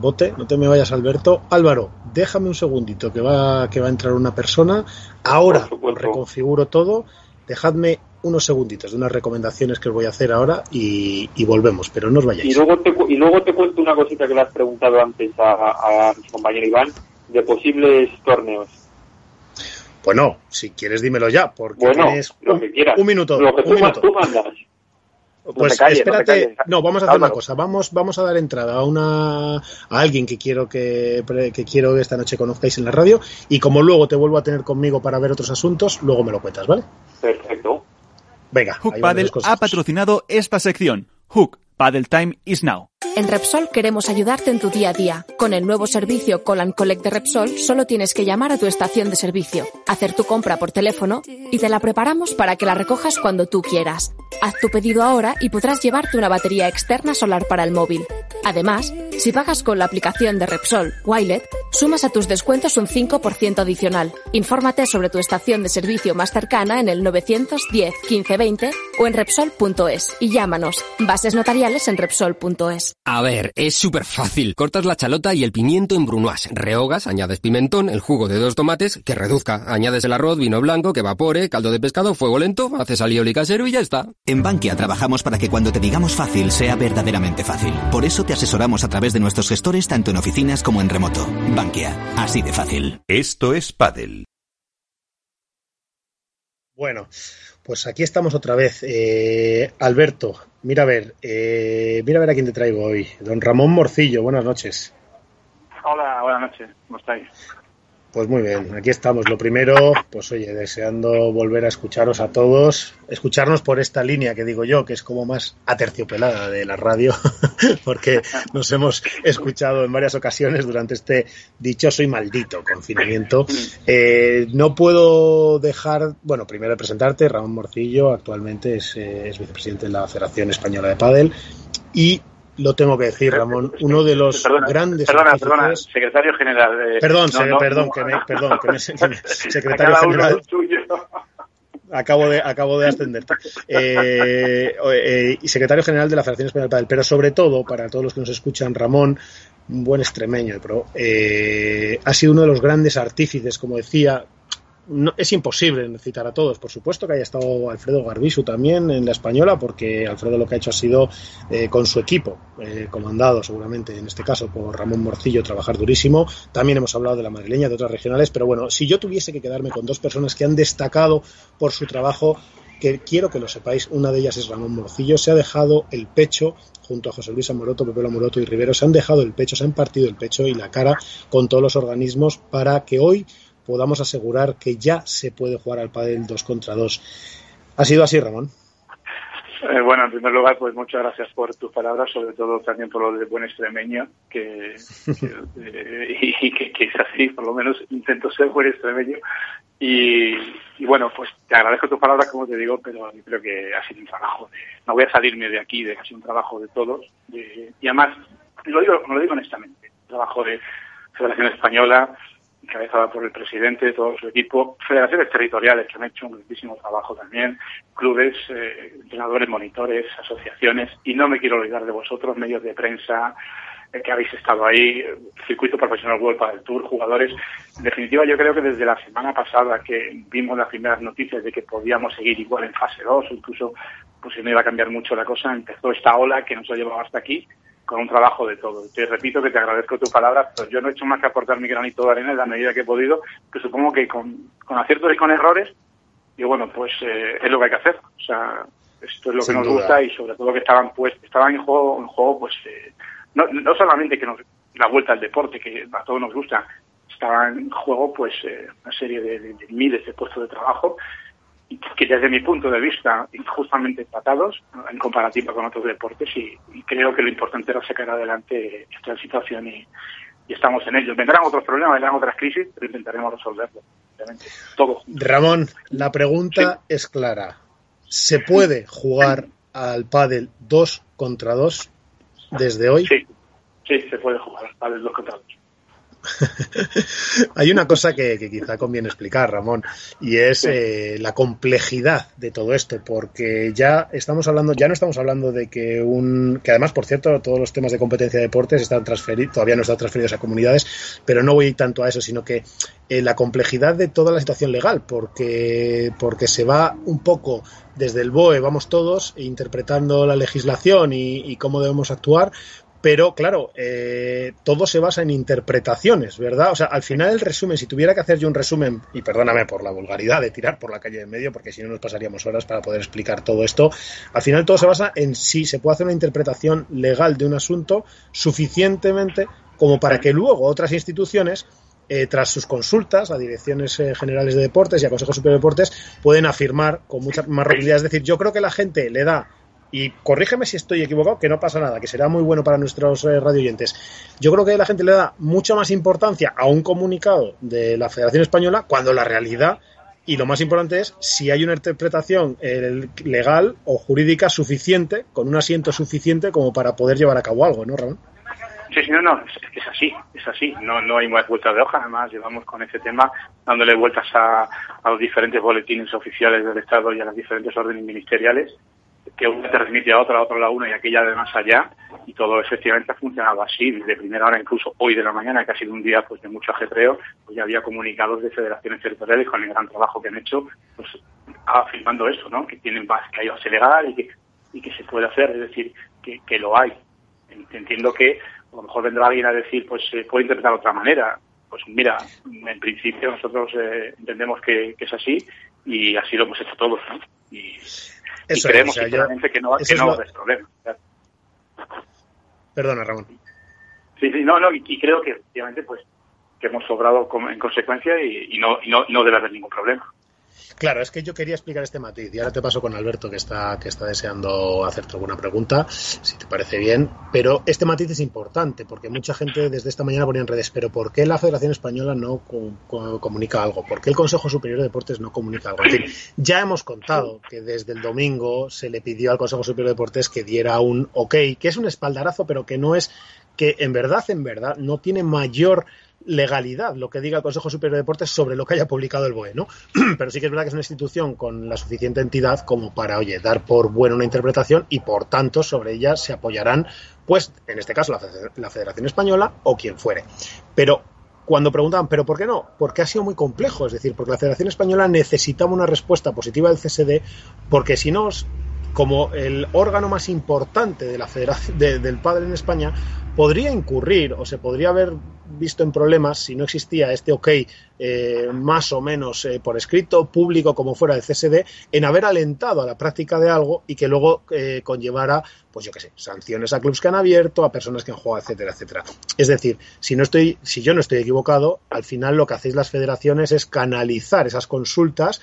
Alberto. Álvaro, déjame un segundito, que va a entrar una persona. Ahora reconfiguro todo. Dejadme unos segunditos de unas recomendaciones que os voy a hacer ahora y volvemos, pero no os vayáis. Y luego te cuento una cosita que le has preguntado antes a mi compañero Iván, de posibles torneos. Bueno, si quieres dímelo ya, porque tienes lo que quieras, un minuto. Lo que tú mandas. Pues espérate, no, vamos a hacer una cosa, vamos a dar entrada a alguien que quiero que esta noche conozcáis en la radio, y como luego te vuelvo a tener conmigo para ver otros asuntos, luego me lo cuentas, ¿vale? Perfecto. Venga, Hook Paddle ha patrocinado esta sección. Hook Paddle Time is now. En Repsol queremos ayudarte en tu día a día. Con el nuevo servicio Call and Collect de Repsol, solo tienes que llamar a tu estación de servicio, hacer tu compra por teléfono y te la preparamos para que la recojas cuando tú quieras. Haz tu pedido ahora y podrás llevarte una batería externa solar para el móvil. Además, si pagas con la aplicación de Repsol Wilet, sumas a tus descuentos un 5% adicional. Infórmate sobre tu estación de servicio más cercana en el 910 15 20 o en Repsol.es y llámanos. Bases notariales en Repsol.es. A ver, es súper fácil. Cortas la chalota y el pimiento en brunoise. Rehogas, añades pimentón, el jugo de 2 tomates, que reduzca. Añades el arroz, vino blanco, que evapore, caldo de pescado, fuego lento, haces alioli casero y ya está. En Bankia trabajamos para que cuando te digamos fácil sea verdaderamente fácil. Por eso te asesoramos a través de nuestros gestores tanto en oficinas como en remoto. Bankia, así de fácil. Esto es Padel. Bueno, pues aquí estamos otra vez. Alberto, mira a ver a quién te traigo hoy. Don Ramón Morcillo, buenas noches. Hola, buenas noches, ¿cómo estáis? Pues muy bien, aquí estamos. Lo primero, pues oye, deseando volver a escucharos a todos, escucharnos por esta línea que digo yo, que es como más aterciopelada de la radio, porque nos hemos escuchado en varias ocasiones durante este dichoso y maldito confinamiento. No puedo dejar, bueno, primero de presentarte, Ramón Morcillo, actualmente es vicepresidente de la Federación Española de Pádel, y lo tengo que decir, Ramón, uno de los grandes... Perdona, secretario general. Secretario general... Acabo de ascenderte. Y secretario general de la Federación Española de Pádel, pero sobre todo, para todos los que nos escuchan, Ramón, un buen extremeño, pero ha sido uno de los grandes artífices, como decía. No, es imposible citar a todos, por supuesto que haya estado Alfredo Garbisu también en la Española, porque Alfredo lo que ha hecho ha sido con su equipo, comandado seguramente en este caso por Ramón Morcillo, trabajar durísimo. También hemos hablado de la madrileña, de otras regionales, pero bueno, si yo tuviese que quedarme con dos personas que han destacado por su trabajo, que quiero que lo sepáis, una de ellas es Ramón Morcillo. Se ha dejado el pecho junto a José Luis Amoroto, Pepe Amoroto y Rivero, se han dejado el pecho, se han partido el pecho y la cara con todos los organismos para que hoy podamos asegurar que ya se puede jugar al pádel 2 contra 2. ¿Ha sido así, Ramón? Bueno, en primer lugar, pues muchas gracias por tus palabras, sobre todo también por lo de buen extremeño, que es así, por lo menos intento ser buen extremeño. Y bueno, pues te agradezco tus palabras, como te digo, pero yo creo que ha sido un trabajo no voy a salirme de aquí, de que ha sido un trabajo de todos, y además, lo digo honestamente, trabajo de Federación Española, encabezada por el presidente, todo su equipo, federaciones territoriales que han hecho un grandísimo trabajo también, clubes, entrenadores, monitores, asociaciones, y no me quiero olvidar de vosotros, medios de prensa, que habéis estado ahí, circuito profesional World Padel Tour, jugadores. En definitiva, yo creo que desde la semana pasada que vimos las primeras noticias de que podíamos seguir igual en fase 2, incluso pues si no iba a cambiar mucho la cosa, empezó esta ola que nos ha llevado hasta aquí, con un trabajo de todo. Te repito que te agradezco tus palabras, pero yo no he hecho más que aportar mi granito de arena en la medida que he podido, que supongo que con aciertos y con errores, y bueno, pues es lo que hay que hacer. O sea, esto es lo que nos gusta, y sobre todo que estaban en juego pues no solamente que la vuelta al deporte, que a todos nos gusta, estaba en juego pues una serie de miles de puestos de trabajo, que desde mi punto de vista injustamente tratados en comparativa con otros deportes, y creo que lo importante era sacar adelante esta situación y estamos en ello. Vendrán otros problemas, vendrán otras crisis, pero intentaremos resolverlo, obviamente. Todo. Ramón, la pregunta es clara. ¿Se puede jugar al pádel 2 contra 2 desde hoy? Sí, se puede jugar al pádel 2 contra 2. Hay una cosa que quizá conviene explicar, Ramón, y es la complejidad de todo esto, porque ya no estamos hablando de que además, por cierto, todos los temas de competencia de deportes están todavía no están transferidos a comunidades, pero no voy tanto a eso, sino que la complejidad de toda la situación legal, porque se va un poco desde el BOE, vamos todos interpretando la legislación y cómo debemos actuar. Pero, claro, todo se basa en interpretaciones, ¿verdad? O sea, al final el resumen, si tuviera que hacer yo un resumen, y perdóname por la vulgaridad de tirar por la calle de en medio, porque si no nos pasaríamos horas para poder explicar todo esto, al final todo se basa en si se puede hacer una interpretación legal de un asunto suficientemente como para que luego otras instituciones tras sus consultas a direcciones generales de deportes y a Consejo Superior de Deportes, pueden afirmar con mucha más rapidez. Es decir, yo creo que la gente le da, y corrígeme si estoy equivocado, que no pasa nada, que será muy bueno para nuestros radioyentes, yo creo que la gente le da mucha más importancia a un comunicado de la Federación Española cuando la realidad, y lo más importante es si hay una interpretación legal o jurídica suficiente, con un asiento suficiente como para poder llevar a cabo algo, ¿no, Ramón? Sí, no, es así, no hay más vueltas de hoja. Además llevamos con ese tema dándole vueltas a los diferentes boletines oficiales del Estado y a las diferentes órdenes ministeriales, que una te remite a otra a una y aquella de más allá, y todo efectivamente ha funcionado así. De primera hora, incluso hoy de la mañana, que ha sido un día pues de mucho ajetreo, pues ya había comunicados de federaciones territoriales con el gran trabajo que han hecho, pues afirmando eso, ¿no? Que tienen base, que hay base legal y que se puede hacer, es decir, que lo hay. Entiendo que a lo mejor vendrá alguien a decir, pues se puede interpretar de otra manera. Pues mira, en principio nosotros entendemos que es así, y así lo hemos hecho todos, ¿no? Y creemos sinceramente que no va a haber problema. Perdona, Ramón. Sí, y creo que efectivamente pues que hemos sobrado en consecuencia y no debe haber ningún problema. Claro, es que yo quería explicar este matiz y ahora te paso con Alberto que está deseando hacerte alguna pregunta, si te parece bien, pero este matiz es importante porque mucha gente desde esta mañana ponía en redes, pero ¿por qué la Federación Española no comunica algo? ¿Por qué el Consejo Superior de Deportes no comunica algo? En fin, ya hemos contado que desde el domingo se le pidió al Consejo Superior de Deportes que diera un ok, que es un espaldarazo, pero que no es, que en verdad no tiene mayor legalidad lo que diga el Consejo Superior de Deportes sobre lo que haya publicado el BOE, ¿no? Pero sí que es verdad que es una institución con la suficiente entidad como para, dar por buena una interpretación y por tanto sobre ella se apoyarán, pues, en este caso la Federación Española o quien fuere. Pero cuando preguntaban, ¿pero por qué no? Porque ha sido muy complejo, es decir, porque la Federación Española necesitaba una respuesta positiva del CSD, porque si no, como el órgano más importante de la Federación del pádel en España, podría incurrir o se podría haber visto en problemas si no existía este ok más o menos por escrito, público como fuera del CSD, en haber alentado a la práctica de algo y que luego conllevara, pues yo qué sé, sanciones a clubes que han abierto, a personas que han jugado, etcétera, etcétera. Es decir, si yo no estoy equivocado, al final lo que hacéis las federaciones es canalizar esas consultas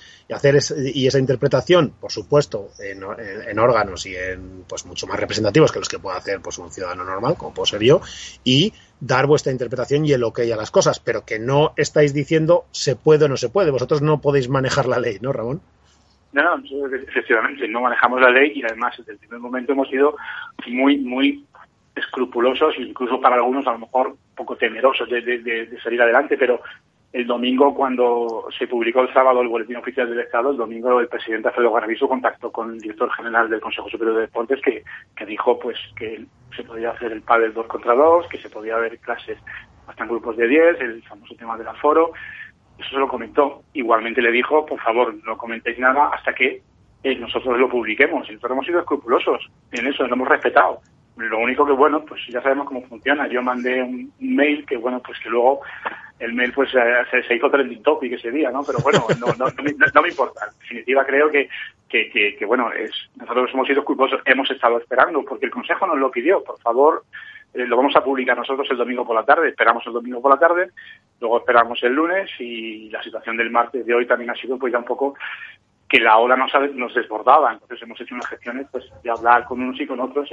y esa interpretación, por supuesto, en órganos y en pues mucho más representativos que los que pueda hacer pues un ciudadano normal, como puedo ser yo, y dar vuestra interpretación y el ok a las cosas, pero que no estáis diciendo se puede o no se puede. Vosotros no podéis manejar la ley, ¿no, Ramón? No, efectivamente, no manejamos la ley y además desde el primer momento hemos sido muy, muy escrupulosos, incluso para algunos a lo mejor un poco temerosos de salir adelante, pero el domingo, cuando se publicó el sábado el Boletín Oficial del Estado, el domingo el presidente Alfredo Garbiso contactó con el director general del Consejo Superior de Deportes que dijo pues que se podía hacer el pádel 2 contra 2, que se podía haber clases hasta en grupos de 10, el famoso tema del aforo. Eso se lo comentó. Igualmente le dijo, por favor, no comentéis nada hasta que nosotros lo publiquemos. Y nosotros hemos sido escrupulosos en eso, lo hemos respetado. Lo único que, bueno, pues ya sabemos cómo funciona. Yo mandé un mail que, bueno, pues que luego el mail pues se hizo trending topic ese día, ¿no? Pero bueno, no me importa. En definitiva, creo que bueno, nosotros hemos sido escrupulosos, hemos estado esperando, porque el Consejo nos lo pidió. Por favor, lo vamos a publicar nosotros el domingo por la tarde. Esperamos el domingo por la tarde, luego esperamos el lunes y la situación del martes de hoy también ha sido pues ya un poco que la ola nos desbordaba. Entonces hemos hecho unas gestiones pues de hablar con unos y con otros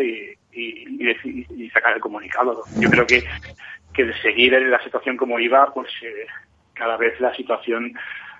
y sacar el comunicado. Yo creo que de seguir en la situación como iba, pues cada vez la situación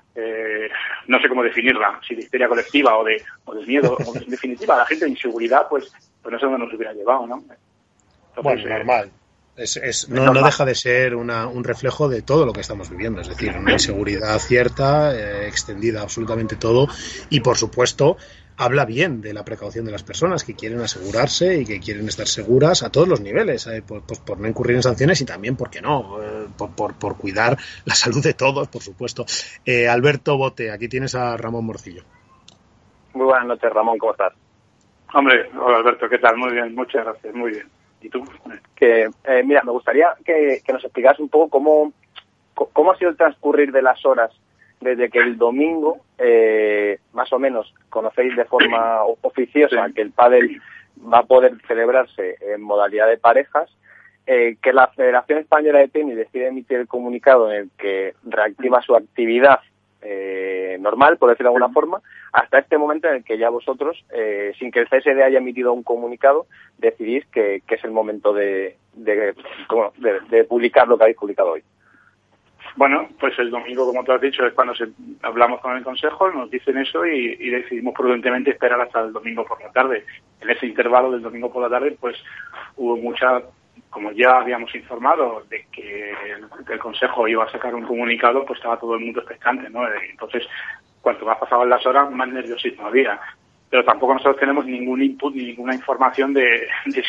no sé cómo definirla, si de histeria colectiva o de miedo, o en definitiva la gente de inseguridad, pues no sé dónde nos hubiera llevado, ¿no? Entonces, bueno, normal. No deja de ser un reflejo de todo lo que estamos viviendo, es decir, una inseguridad cierta, extendida absolutamente todo, y por supuesto habla bien de la precaución de las personas que quieren asegurarse y que quieren estar seguras a todos los niveles, por no incurrir en sanciones y también, ¿por qué no?, por cuidar la salud de todos, por supuesto. Alberto Bote, aquí tienes a Ramón Morcillo. Muy buenas noches, Ramón, ¿cómo estás? Hombre, hola Alberto, ¿qué tal? Muy bien, muchas gracias, muy bien. ¿Y tú? Mira, me gustaría que nos explicas un poco cómo ha sido el transcurrir de las horas desde que el domingo, más o menos, conocéis de forma oficiosa que el pádel va a poder celebrarse en modalidad de parejas, que la Federación Española de Tenis decide emitir el comunicado en el que reactiva su actividad normal, por decirlo de alguna forma, hasta este momento en el que ya vosotros, sin que el CSD haya emitido un comunicado, decidís que es el momento de publicar lo que habéis publicado hoy. Bueno, pues el domingo, como tú has dicho, es cuando hablamos con el Consejo, nos dicen eso y decidimos prudentemente esperar hasta el domingo por la tarde. En ese intervalo del domingo por la tarde, pues hubo como ya habíamos informado de que el Consejo iba a sacar un comunicado, pues estaba todo el mundo expectante, ¿no? Entonces, cuanto más pasaban las horas, más nerviosismo había. Pero tampoco nosotros tenemos ningún input ni ninguna información de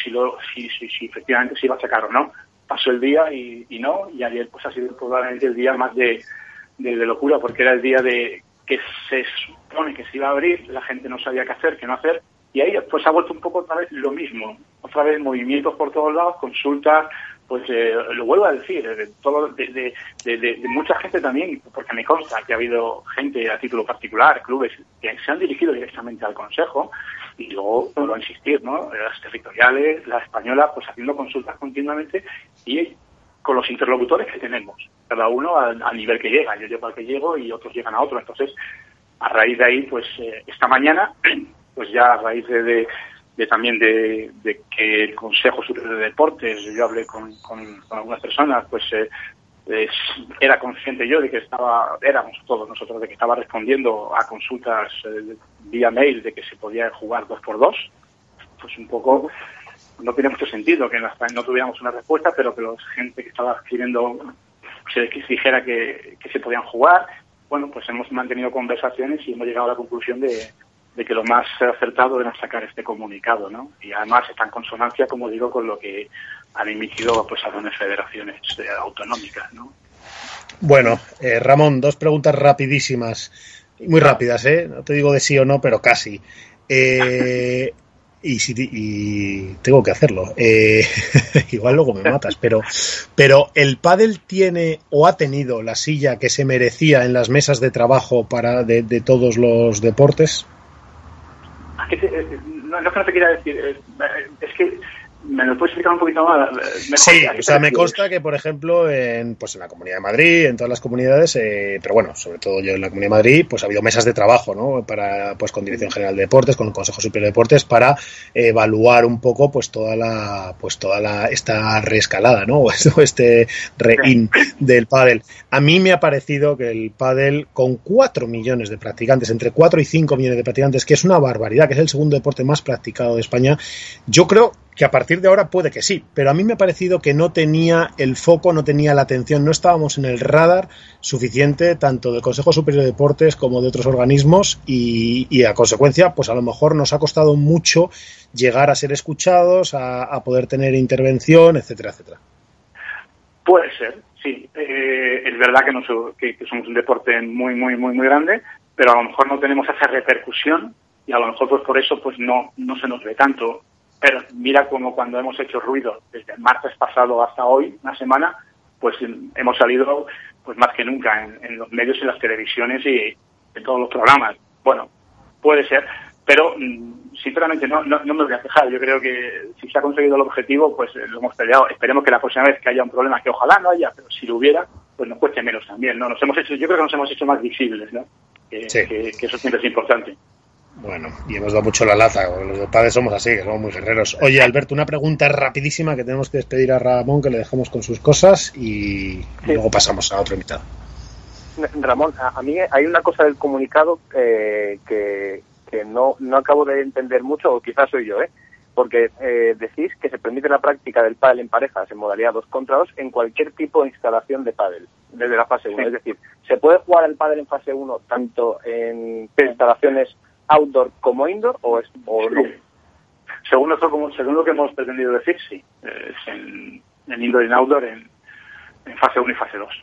si efectivamente se iba a sacar o no. Pasó el día y no, y ayer pues ha sido probablemente el día más de locura, porque era el día de que se supone que se iba a abrir, la gente no sabía qué hacer, qué no hacer, y ahí pues ha vuelto un poco otra vez lo mismo, otra vez movimientos por todos lados, consultas, pues lo vuelvo a decir, de mucha gente también, porque me consta que ha habido gente a título particular, clubes que se han dirigido directamente al Consejo, y luego, vuelvo a insistir, ¿no? Las territoriales, la española, pues haciendo consultas continuamente y con los interlocutores que tenemos, cada uno al nivel que llega. Yo llego al que llego y otros llegan a otro. Entonces, a raíz de ahí, pues esta mañana, pues ya a raíz también de que el Consejo Superior de Deportes, yo hablé con algunas personas, pues era consciente yo de que éramos todos nosotros, de que estaba respondiendo a consultas vía mail de que se podía jugar 2x2, pues un poco no tiene mucho sentido que no tuviéramos una respuesta, pero que la gente que estaba escribiendo se dijera que se podían jugar. Bueno, pues hemos mantenido conversaciones y hemos llegado a la conclusión de que lo más acertado era sacar este comunicado, ¿no? Y además está en consonancia, como digo, con lo que han emitido pues algunas federaciones autonómicas, ¿no? Bueno, Ramón, 2 preguntas rapidísimas, muy rápidas, no te digo de sí o no, pero casi. Y tengo que hacerlo. Igual luego me matas, pero ¿el pádel tiene o ha tenido la silla que se merecía en las mesas de trabajo de todos los deportes? No es que no te quiera decir, es que ¿me lo puedes explicar un poquito más? Sí, o sea, me consta que, por ejemplo, en la Comunidad de Madrid, en todas las comunidades, pero bueno, sobre todo yo en la Comunidad de Madrid, pues ha habido mesas de trabajo, ¿no? Pues con Dirección General de Deportes, con el Consejo Superior de Deportes, para evaluar un poco, pues toda esta reescalada, ¿no? O este re-in del pádel. A mí me ha parecido que el pádel, con 4 millones de practicantes, entre 4 y 5 millones de practicantes, que es una barbaridad, que es el segundo deporte más practicado de España, yo creo que a partir de ahora puede que sí, pero a mí me ha parecido que no tenía el foco, no tenía la atención, no estábamos en el radar suficiente tanto del Consejo Superior de Deportes como de otros organismos y a consecuencia, pues a lo mejor nos ha costado mucho llegar a ser escuchados, a poder tener intervención, etcétera, etcétera. Puede ser, sí. Es verdad que somos un deporte muy, muy, muy, muy grande, pero a lo mejor no tenemos esa repercusión y a lo mejor pues por eso pues no se nos ve tanto. Pero mira como cuando hemos hecho ruido desde el martes pasado hasta hoy, una semana, pues hemos salido pues más que nunca en los medios y las televisiones y en todos los programas. Bueno, puede ser, pero sinceramente no me voy a quejar. Yo creo que si se ha conseguido el objetivo, pues lo hemos peleado. Esperemos que la próxima vez que haya un problema, que ojalá no haya, pero si lo hubiera, pues nos cueste menos también, ¿no? Yo creo que nos hemos hecho más visibles, ¿no? Sí. Que eso siempre es importante. Bueno, y hemos dado mucho la laza, los padres somos así, que somos muy guerreros. Oye, Alberto, una pregunta rapidísima que tenemos que despedir a Ramón, que le dejamos con sus cosas y luego pasamos a otro invitado. Ramón, a mí hay una cosa del comunicado que no acabo de entender mucho, o quizás soy yo, porque decís que se permite la práctica del pádel en parejas en modalidad 2 contra 2 en cualquier tipo de instalación de pádel, desde la fase 1. Sí. Es decir, ¿se puede jugar al pádel en fase 1 tanto en instalaciones outdoor como indoor o no? Según lo que hemos pretendido decir, sí. En indoor y en outdoor, en fase 1 y fase 2.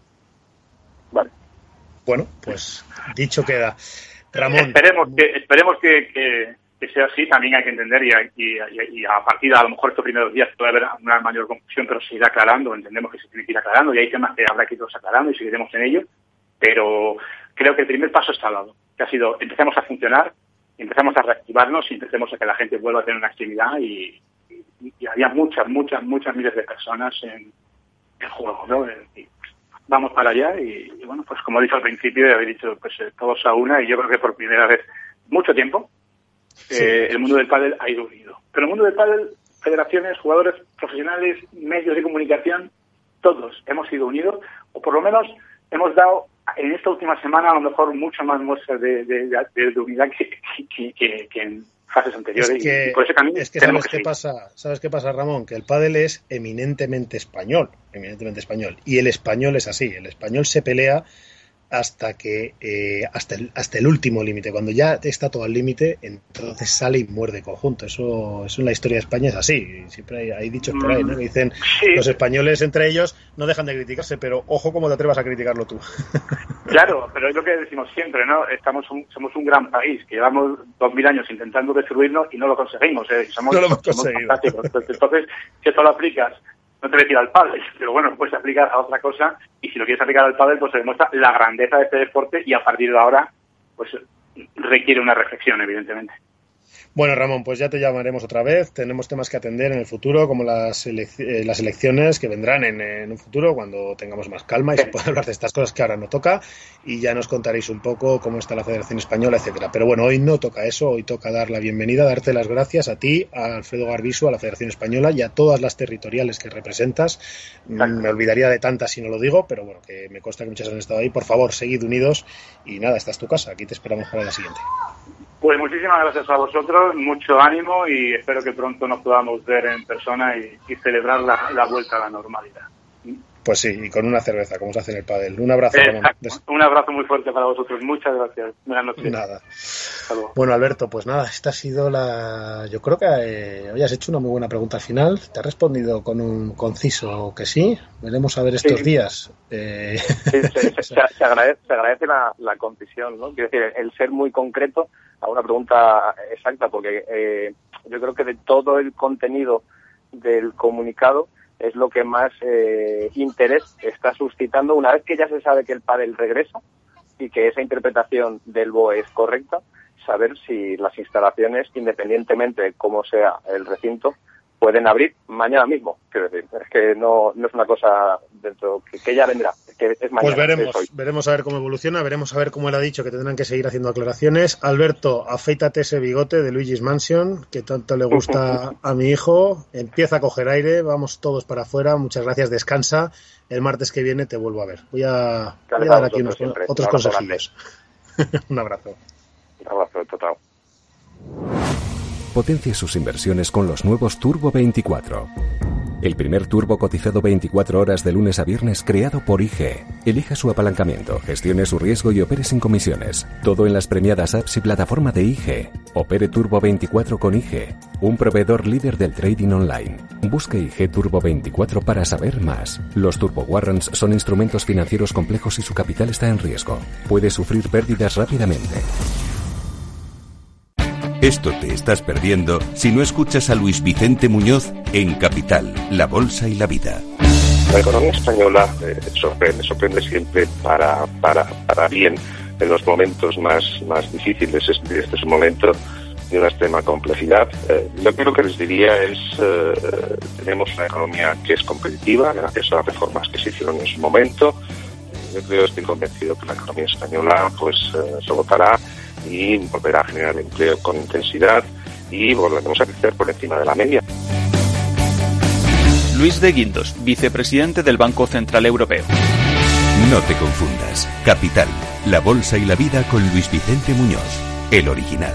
Vale. Bueno, pues dicho queda. Ramón. Esperemos que sea así. También hay que entender y a partir de a lo mejor estos primeros días puede haber una mayor confusión, pero se irá aclarando. Entendemos que se tiene que ir aclarando y hay temas que habrá que irlos aclarando y seguiremos en ello. Pero creo que el primer paso está dado, que ha sido empecemos a funcionar, empezamos a reactivarnos y empecemos a que la gente vuelva a tener una actividad y y había muchas miles de personas en juego, ¿no? Y vamos para allá y bueno, pues como he dicho al principio, y habéis dicho, pues todos a una, y yo creo que por primera vez mucho tiempo el mundo del pádel ha ido unido. Pero el mundo del pádel, federaciones, jugadores profesionales, medios de comunicación, todos hemos ido unidos, o por lo menos hemos dado en esta última semana a lo mejor mucho más muestras de unidad que en fases anteriores. Y por ese camino ¿sabes qué pasa, Ramón? Que el pádel es eminentemente español, y el español es así, el español se pelea hasta el último límite. Cuando ya está todo al límite, entonces sale y muerde conjunto. Eso en la historia de España es así. Siempre hay dichos por ahí, ¿no? Que dicen los españoles entre ellos no dejan de criticarse, pero ojo cómo te atrevas a criticarlo tú. Claro, pero es lo que decimos siempre, ¿no? Somos un gran país, que llevamos 2000 años intentando destruirnos y no lo conseguimos, ¿eh? No lo hemos conseguido. Fantásticos. Entonces, si esto lo aplicas, no te voy a decir al pádel, pero bueno, puedes aplicar a otra cosa, y si lo quieres aplicar al pádel, pues se demuestra la grandeza de este deporte, y a partir de ahora, pues requiere una reflexión, evidentemente. Bueno, Ramón, pues ya te llamaremos otra vez. Tenemos temas que atender en el futuro, como las elecciones que vendrán en un futuro, cuando tengamos más calma y se pueda hablar de estas cosas que ahora no toca, y ya nos contaréis un poco cómo está la Federación Española, etcétera. Pero bueno, hoy no toca eso, hoy toca dar la bienvenida, darte las gracias a ti, a Alfredo Garbisu, a la Federación Española y a todas las territoriales que representas. Me olvidaría de tantas si no lo digo, pero bueno, que me consta que muchas han estado ahí. Por favor, seguid unidos y nada, esta es tu casa, aquí te esperamos para la siguiente. Pues muchísimas gracias a vosotros, mucho ánimo, y espero que pronto nos podamos ver en persona y celebrar la vuelta a la normalidad. Pues sí, y con una cerveza, como se hace en el pádel. Un abrazo, Ramón. Un abrazo muy fuerte para vosotros, muchas gracias. Buenas noches. Nada. Bueno, Alberto, pues nada, esta ha sido yo creo que hoy has hecho una muy buena pregunta al final. Te has respondido con un conciso que sí. Veremos a ver estos días. Se agradece la concisión, ¿no? Quiero decir, el ser muy concreto a una pregunta exacta, porque yo creo que de todo el contenido del comunicado es lo que más interés está suscitando una vez que ya se sabe que el pádel regresa y que esa interpretación del BOE es correcta, saber si las instalaciones, independientemente de cómo sea el recinto, pueden abrir mañana mismo. Quiero decir, es que no es una cosa dentro que ya vendrá, que es mañana. Pues veremos a ver cómo evoluciona, veremos a ver cómo él ha dicho que tendrán que seguir haciendo aclaraciones. Alberto, afeítate ese bigote de Luigi's Mansion, que tanto le gusta a mi hijo. Empieza a coger aire, vamos todos para afuera. Muchas gracias, descansa. El martes que viene te vuelvo a ver. Voy a dar aquí otros consejillos. Un abrazo. Un abrazo, total. Potencia sus inversiones con los nuevos Turbo 24. El primer turbo cotizado 24 horas de lunes a viernes creado por IG. Elija su apalancamiento, gestione su riesgo y opere sin comisiones. Todo en las premiadas apps y plataforma de IG. Opere Turbo 24 con IG, un proveedor líder del trading online. Busque IG Turbo 24 para saber más. Los Turbo Warrants son instrumentos financieros complejos y su capital está en riesgo. Puede sufrir pérdidas rápidamente. Esto te estás perdiendo si no escuchas a Luis Vicente Muñoz en Capital, la Bolsa y la Vida. La economía española sorprende siempre para bien en los momentos más difíciles. Este es un momento de una extrema complejidad. Yo creo que les diría tenemos una economía que es competitiva gracias a las reformas que se hicieron en su momento. Yo estoy convencido que la economía española se votará y volverá a generar empleo con intensidad y volveremos a crecer por encima de la media. Luis de Guindos, vicepresidente del Banco Central Europeo. No te confundas. Capital, la Bolsa y la Vida con Luis Vicente Muñoz, el original.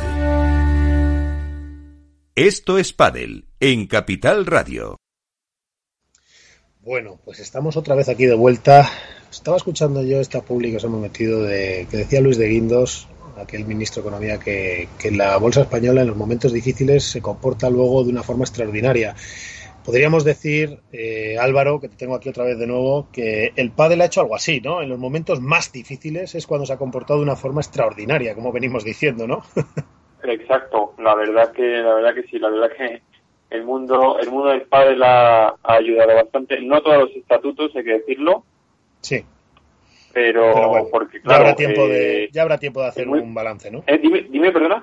Esto es Padel, en Capital Radio. Bueno, pues estamos otra vez aquí de vuelta. Estaba escuchando yo esta publi que os hemos metido que decía Luis de Guindos, aquel ministro de Economía, que la bolsa española en los momentos difíciles se comporta luego de una forma extraordinaria. Podríamos decir, Álvaro, que te tengo aquí otra vez de nuevo, que el pádel ha hecho algo así, ¿no? En los momentos más difíciles es cuando se ha comportado de una forma extraordinaria, como venimos diciendo, ¿no? Exacto, la verdad que sí, la verdad que el mundo del pádel ha ayudado bastante, no todos los estatutos, hay que decirlo. Sí. Pero bueno, porque claro, ya habrá tiempo de hacer un balance, ¿no? Dime, perdona.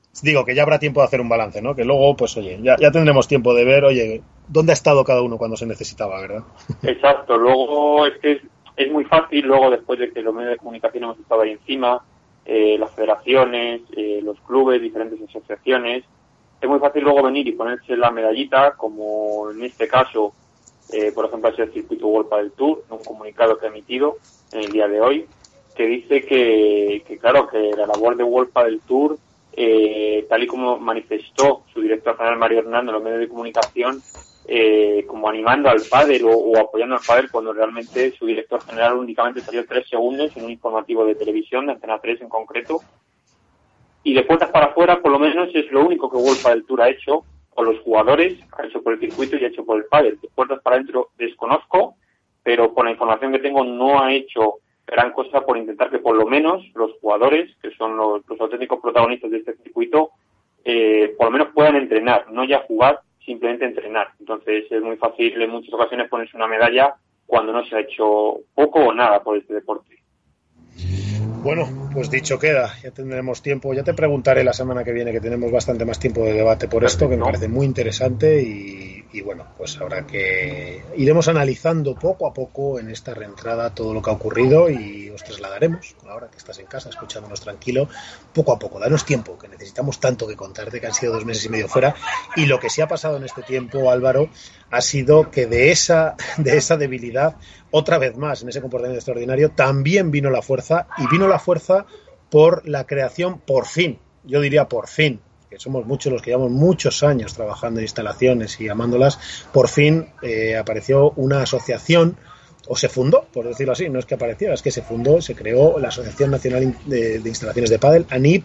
Digo que ya habrá tiempo de hacer un balance, ¿no? Que luego, pues oye, ya tendremos tiempo de ver, oye, dónde ha estado cada uno cuando se necesitaba, ¿verdad? Exacto, luego es que es muy fácil, luego después de que los medios de comunicación hemos estado ahí encima, las federaciones, los clubes, diferentes asociaciones, es muy fácil luego venir y ponerse la medallita, como en este caso, por ejemplo, es el Circuito World Padel Tour, un comunicado que ha emitido en el día de hoy, que dice que claro, que la labor de World Padel Tour, tal y como manifestó su director general Mario Hernando en los medios de comunicación, como animando al pádel o apoyando al pádel, cuando realmente su director general únicamente salió 3 segundos en un informativo de televisión, de Antena 3 en concreto, y de puertas para afuera, por lo menos, es lo único que World Padel Tour ha hecho con los jugadores, ha hecho por el circuito y ha hecho por el pádel. De puertas para adentro desconozco, pero con la información que tengo no ha hecho gran cosa por intentar que por lo menos los jugadores, que son los auténticos protagonistas de este circuito, por lo menos puedan entrenar, no ya jugar, simplemente entrenar. Entonces es muy fácil en muchas ocasiones ponerse una medalla cuando no se ha hecho poco o nada por este deporte. Bueno, pues dicho queda, ya tendremos tiempo, ya te preguntaré la semana que viene, que tenemos bastante más tiempo de debate por esto, que me parece muy interesante y bueno, pues habrá que iremos analizando poco a poco en esta reentrada todo lo que ha ocurrido y os trasladaremos, ahora que estás en casa escuchándonos tranquilo, poco a poco, danos tiempo, que necesitamos tanto que contarte, que han sido 2 meses y medio fuera, y lo que sí ha pasado en este tiempo, Álvaro, ha sido que de esa debilidad, otra vez más, en ese comportamiento extraordinario, también vino la fuerza, y vino la fuerza por la creación, por fin, yo diría por fin, que somos muchos los que llevamos muchos años trabajando en instalaciones y amándolas, por fin apareció una asociación, o se fundó, por decirlo así, no es que apareciera, es que se fundó, se creó la Asociación Nacional de Instalaciones de Pádel, ANIP,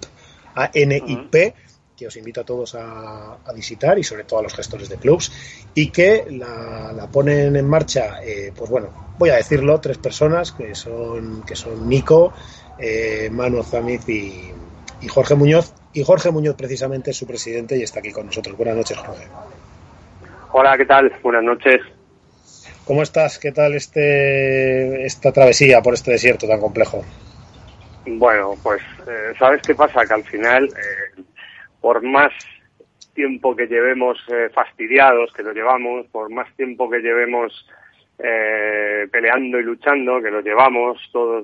que os invito a todos a visitar y sobre todo a los gestores de clubs, y que la ponen en marcha, pues bueno, voy a decirlo, 3 personas que son Nico, Manu Zamiz y Jorge Muñoz, y Jorge Muñoz precisamente es su presidente y está aquí con nosotros. Buenas noches, Jorge. Hola, ¿qué tal? Buenas noches. ¿Cómo estás? ¿Qué tal esta travesía por este desierto tan complejo? Bueno, pues ¿sabes qué pasa? Que al final, por más tiempo que llevemos fastidiados, que lo llevamos, por más tiempo que llevemos peleando y luchando, que lo llevamos todos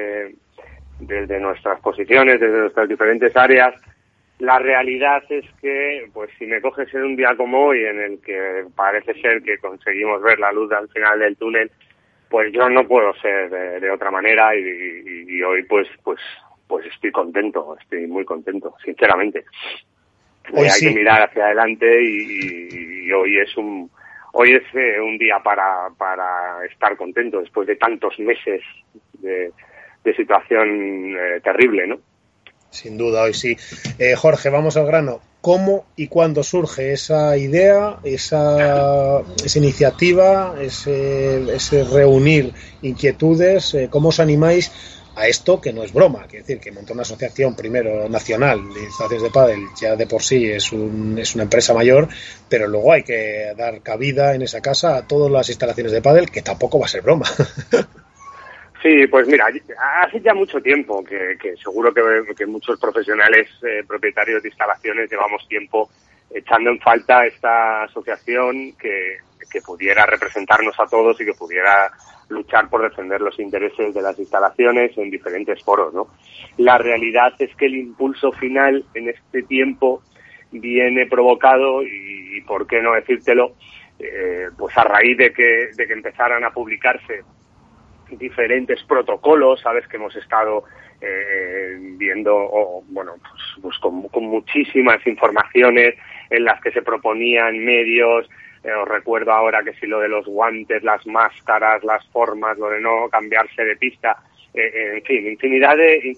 desde nuestras posiciones, desde nuestras diferentes áreas, la realidad es que, pues si me coges en un día como hoy, en el que parece ser que conseguimos ver la luz al final del túnel, pues yo no puedo ser de otra manera y hoy pues estoy contento, estoy muy contento, sinceramente. Hay que mirar hacia adelante y hoy es un día para estar contento después de tantos meses de situación terrible, ¿no? Sin duda, hoy sí. Jorge, vamos al grano. ¿Cómo y cuándo surge esa idea, esa iniciativa, ese reunir inquietudes? ¿Cómo os animáis a esto que no es broma? Quiero decir, que montó una asociación primero nacional de instalaciones de pádel, ya de por sí es una empresa mayor, pero luego hay que dar cabida en esa casa a todas las instalaciones de pádel, que tampoco va a ser broma. Sí, pues mira, hace ya mucho tiempo que seguro que muchos profesionales propietarios de instalaciones llevamos tiempo echando en falta esta asociación que pudiera representarnos a todos y que pudiera luchar por defender los intereses de las instalaciones en diferentes foros, ¿no? La realidad es que el impulso final en este tiempo viene provocado, y por qué no decírtelo, pues a raíz de que empezaran a publicarse diferentes protocolos, sabes que hemos estado viendo, pues con muchísimas informaciones en las que se proponían medios. Os recuerdo ahora que si lo de los guantes, las máscaras, las formas, lo de no cambiarse de pista, en fin, infinidad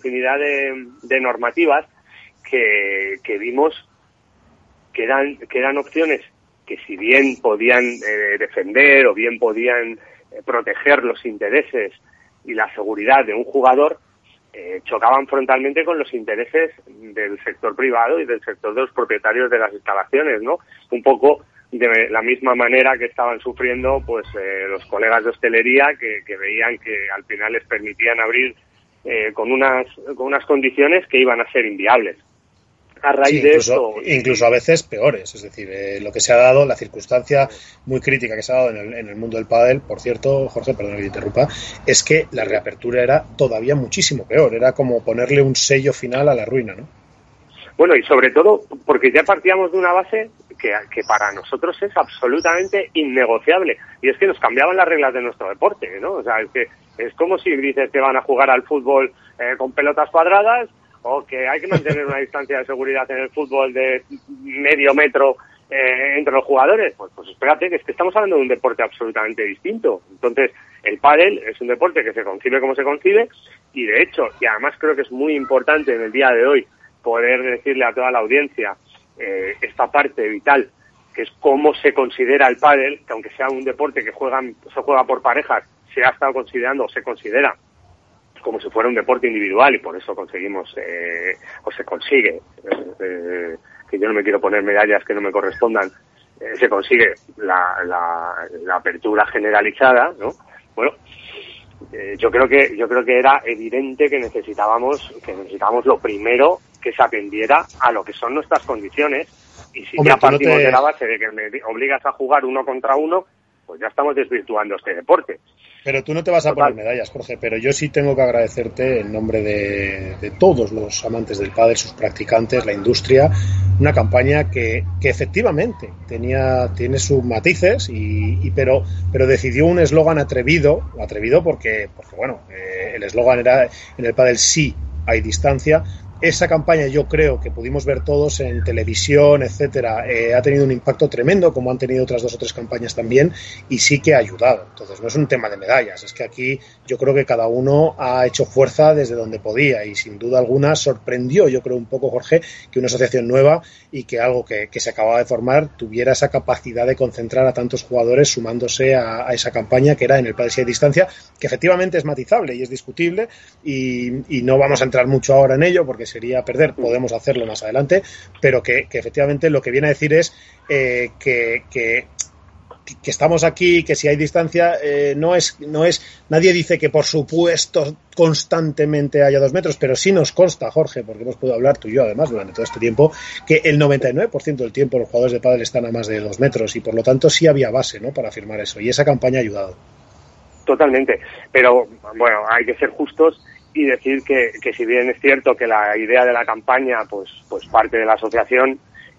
de normativas que vimos que eran opciones que, si bien podían defender o bien podían proteger los intereses y la seguridad de un jugador, chocaban frontalmente con los intereses del sector privado y del sector de los propietarios de las instalaciones, ¿no? Un poco de la misma manera que estaban sufriendo pues los colegas de hostelería que veían que al final les permitían abrir con unas condiciones que iban a ser inviables. a raíz de esto. Incluso a veces peores, es decir, lo que se ha dado, la circunstancia muy crítica que se ha dado en el mundo del pádel, por cierto, Jorge, perdón que te interrumpa, es que la reapertura era todavía muchísimo peor, era como ponerle un sello final a la ruina, ¿no? Bueno, y sobre todo porque ya partíamos de una base que para nosotros es absolutamente innegociable, y es que nos cambiaban las reglas de nuestro deporte, ¿no? O sea, es que es como si dices que van a jugar al fútbol con pelotas cuadradas, o que hay que mantener una distancia de seguridad en el fútbol de medio metro entre los jugadores. Pues espérate, que es que estamos hablando de un deporte absolutamente distinto. Entonces, el pádel es un deporte que se concibe como se concibe, y de hecho, y además creo que es muy importante en el día de hoy poder decirle a toda la audiencia esta parte vital, que es cómo se considera el pádel, que aunque sea un deporte que se juega por parejas, se ha estado considerando o se considera como si fuera un deporte individual, y por eso conseguimos o se consigue que yo no me quiero poner medallas que no me correspondan, se consigue la apertura generalizada, ¿no? Bueno, yo creo que era evidente que necesitábamos lo primero que se atendiera a lo que son nuestras condiciones, y si ya partimos de la base de que me obligas a jugar 1 contra 1, pues ya estamos desvirtuando este deporte. Pero tú no te vas a poner medallas, Jorge, pero yo sí tengo que agradecerte en nombre de todos los amantes del pádel, sus practicantes, la industria, una campaña que efectivamente tiene sus matices, pero decidió un eslogan atrevido porque bueno, el eslogan era: en el pádel sí hay distancia. Esa campaña, yo creo que pudimos ver todos en televisión, etcétera, ha tenido un impacto tremendo, como han tenido otras 2 o 3 campañas también, y sí que ha ayudado. Entonces, no es un tema de medallas, es que aquí yo creo que cada uno ha hecho fuerza desde donde podía, y sin duda alguna sorprendió, yo creo, un poco, Jorge, que una asociación nueva y que algo que se acababa de formar tuviera esa capacidad de concentrar a tantos jugadores sumándose a esa campaña que era en el pádel sí hay distancia, que efectivamente es matizable y es discutible, y no vamos a entrar mucho ahora en ello porque sería perder, podemos hacerlo más adelante, pero que efectivamente lo que viene a decir es que estamos aquí, que si hay distancia, no es nadie dice que por supuesto constantemente haya 2 metros, pero sí nos consta, Jorge, porque hemos podido hablar tú y yo además durante todo este tiempo, que el 99% del tiempo los jugadores de pádel están a más de 2 metros, y por lo tanto sí había base, ¿no?, para afirmar eso, y esa campaña ha ayudado. Totalmente, pero bueno, hay que ser justos y decir que si bien es cierto que la idea de la campaña pues parte de la asociación,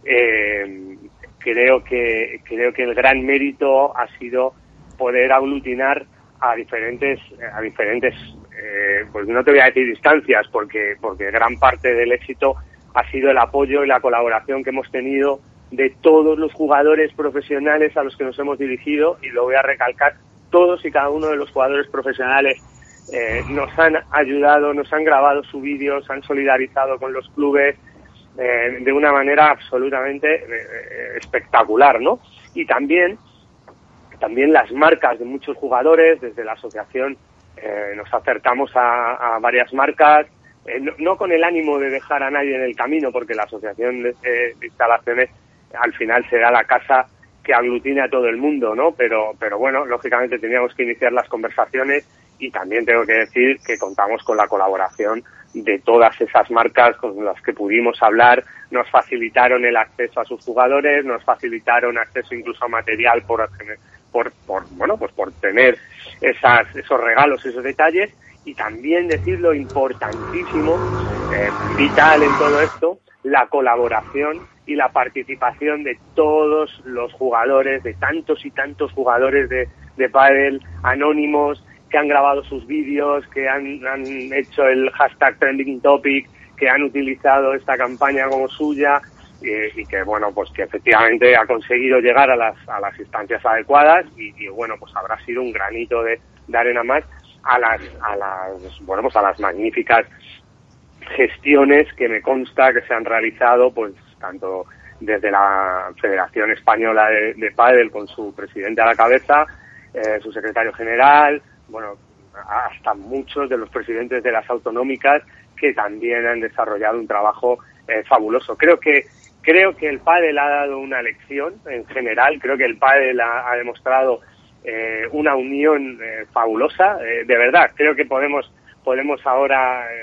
creo que el gran mérito ha sido poder aglutinar a diferentes pues no te voy a decir distancias, porque gran parte del éxito ha sido el apoyo y la colaboración que hemos tenido de todos los jugadores profesionales a los que nos hemos dirigido, y lo voy a recalcar: todos y cada uno de los jugadores profesionales nos han ayudado, nos han grabado su vídeo, se han solidarizado con los clubes de una manera absolutamente espectacular, ¿no? Y también las marcas de muchos jugadores, desde la asociación nos acercamos a varias marcas, no con el ánimo de dejar a nadie en el camino, porque la asociación de instalaciones al final será la casa que aglutine a todo el mundo, ¿no? Pero bueno, lógicamente teníamos que iniciar las conversaciones, y también tengo que decir que contamos con la colaboración de todas esas marcas con las que pudimos hablar. Nos facilitaron el acceso a sus jugadores, nos facilitaron acceso incluso a material por tener esos regalos, esos detalles, y también decir lo importantísimo, vital en todo esto, la colaboración y la participación de todos los jugadores, de tantos y tantos jugadores de pádel anónimos, que han grabado sus vídeos, que han hecho el hashtag trending topic, que han utilizado esta campaña como suya, y que bueno, pues que efectivamente ha conseguido llegar a las instancias adecuadas, y bueno, pues habrá sido un granito de arena más a las magníficas gestiones que me consta que se han realizado, pues tanto desde la Federación Española de Pádel, con su presidente a la cabeza, su secretario general, bueno, hasta muchos de los presidentes de las autonómicas, que también han desarrollado un trabajo fabuloso. Creo que el pádel ha dado una lección en general. Creo que el pádel ha demostrado una unión fabulosa, de verdad. Creo que podemos ahora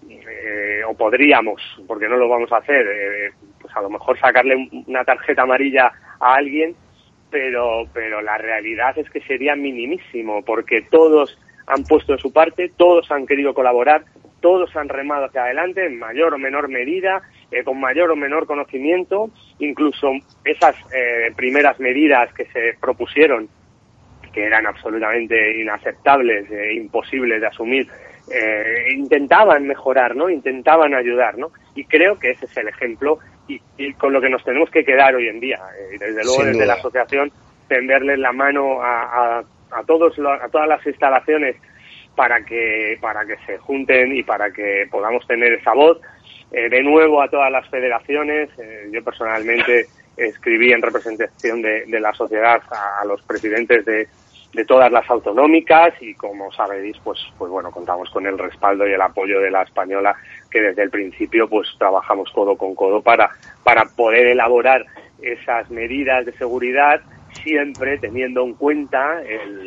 o podríamos, porque no lo vamos a hacer, pues a lo mejor sacarle una tarjeta amarilla a alguien, pero la realidad es que sería minimísimo, porque todos han puesto de su parte, todos han querido colaborar, todos han remado hacia adelante en mayor o menor medida, con mayor o menor conocimiento, incluso esas primeras medidas que se propusieron, que eran absolutamente inaceptables, imposibles de asumir, intentaban mejorar, ¿no? Intentaban ayudar, ¿no? Y creo que ese es el ejemplo y con lo que nos tenemos que quedar hoy en día. Desde luego, desde la asociación, tenderles la mano a todas las instalaciones para que se junten y para que podamos tener esa voz. De nuevo, a todas las federaciones, yo personalmente escribí en representación de la sociedad a los presidentes de todas las autonómicas y, como sabéis, pues bueno, contamos con el respaldo y el apoyo de la española, que desde el principio pues trabajamos codo con codo para poder elaborar esas medidas de seguridad, siempre teniendo en cuenta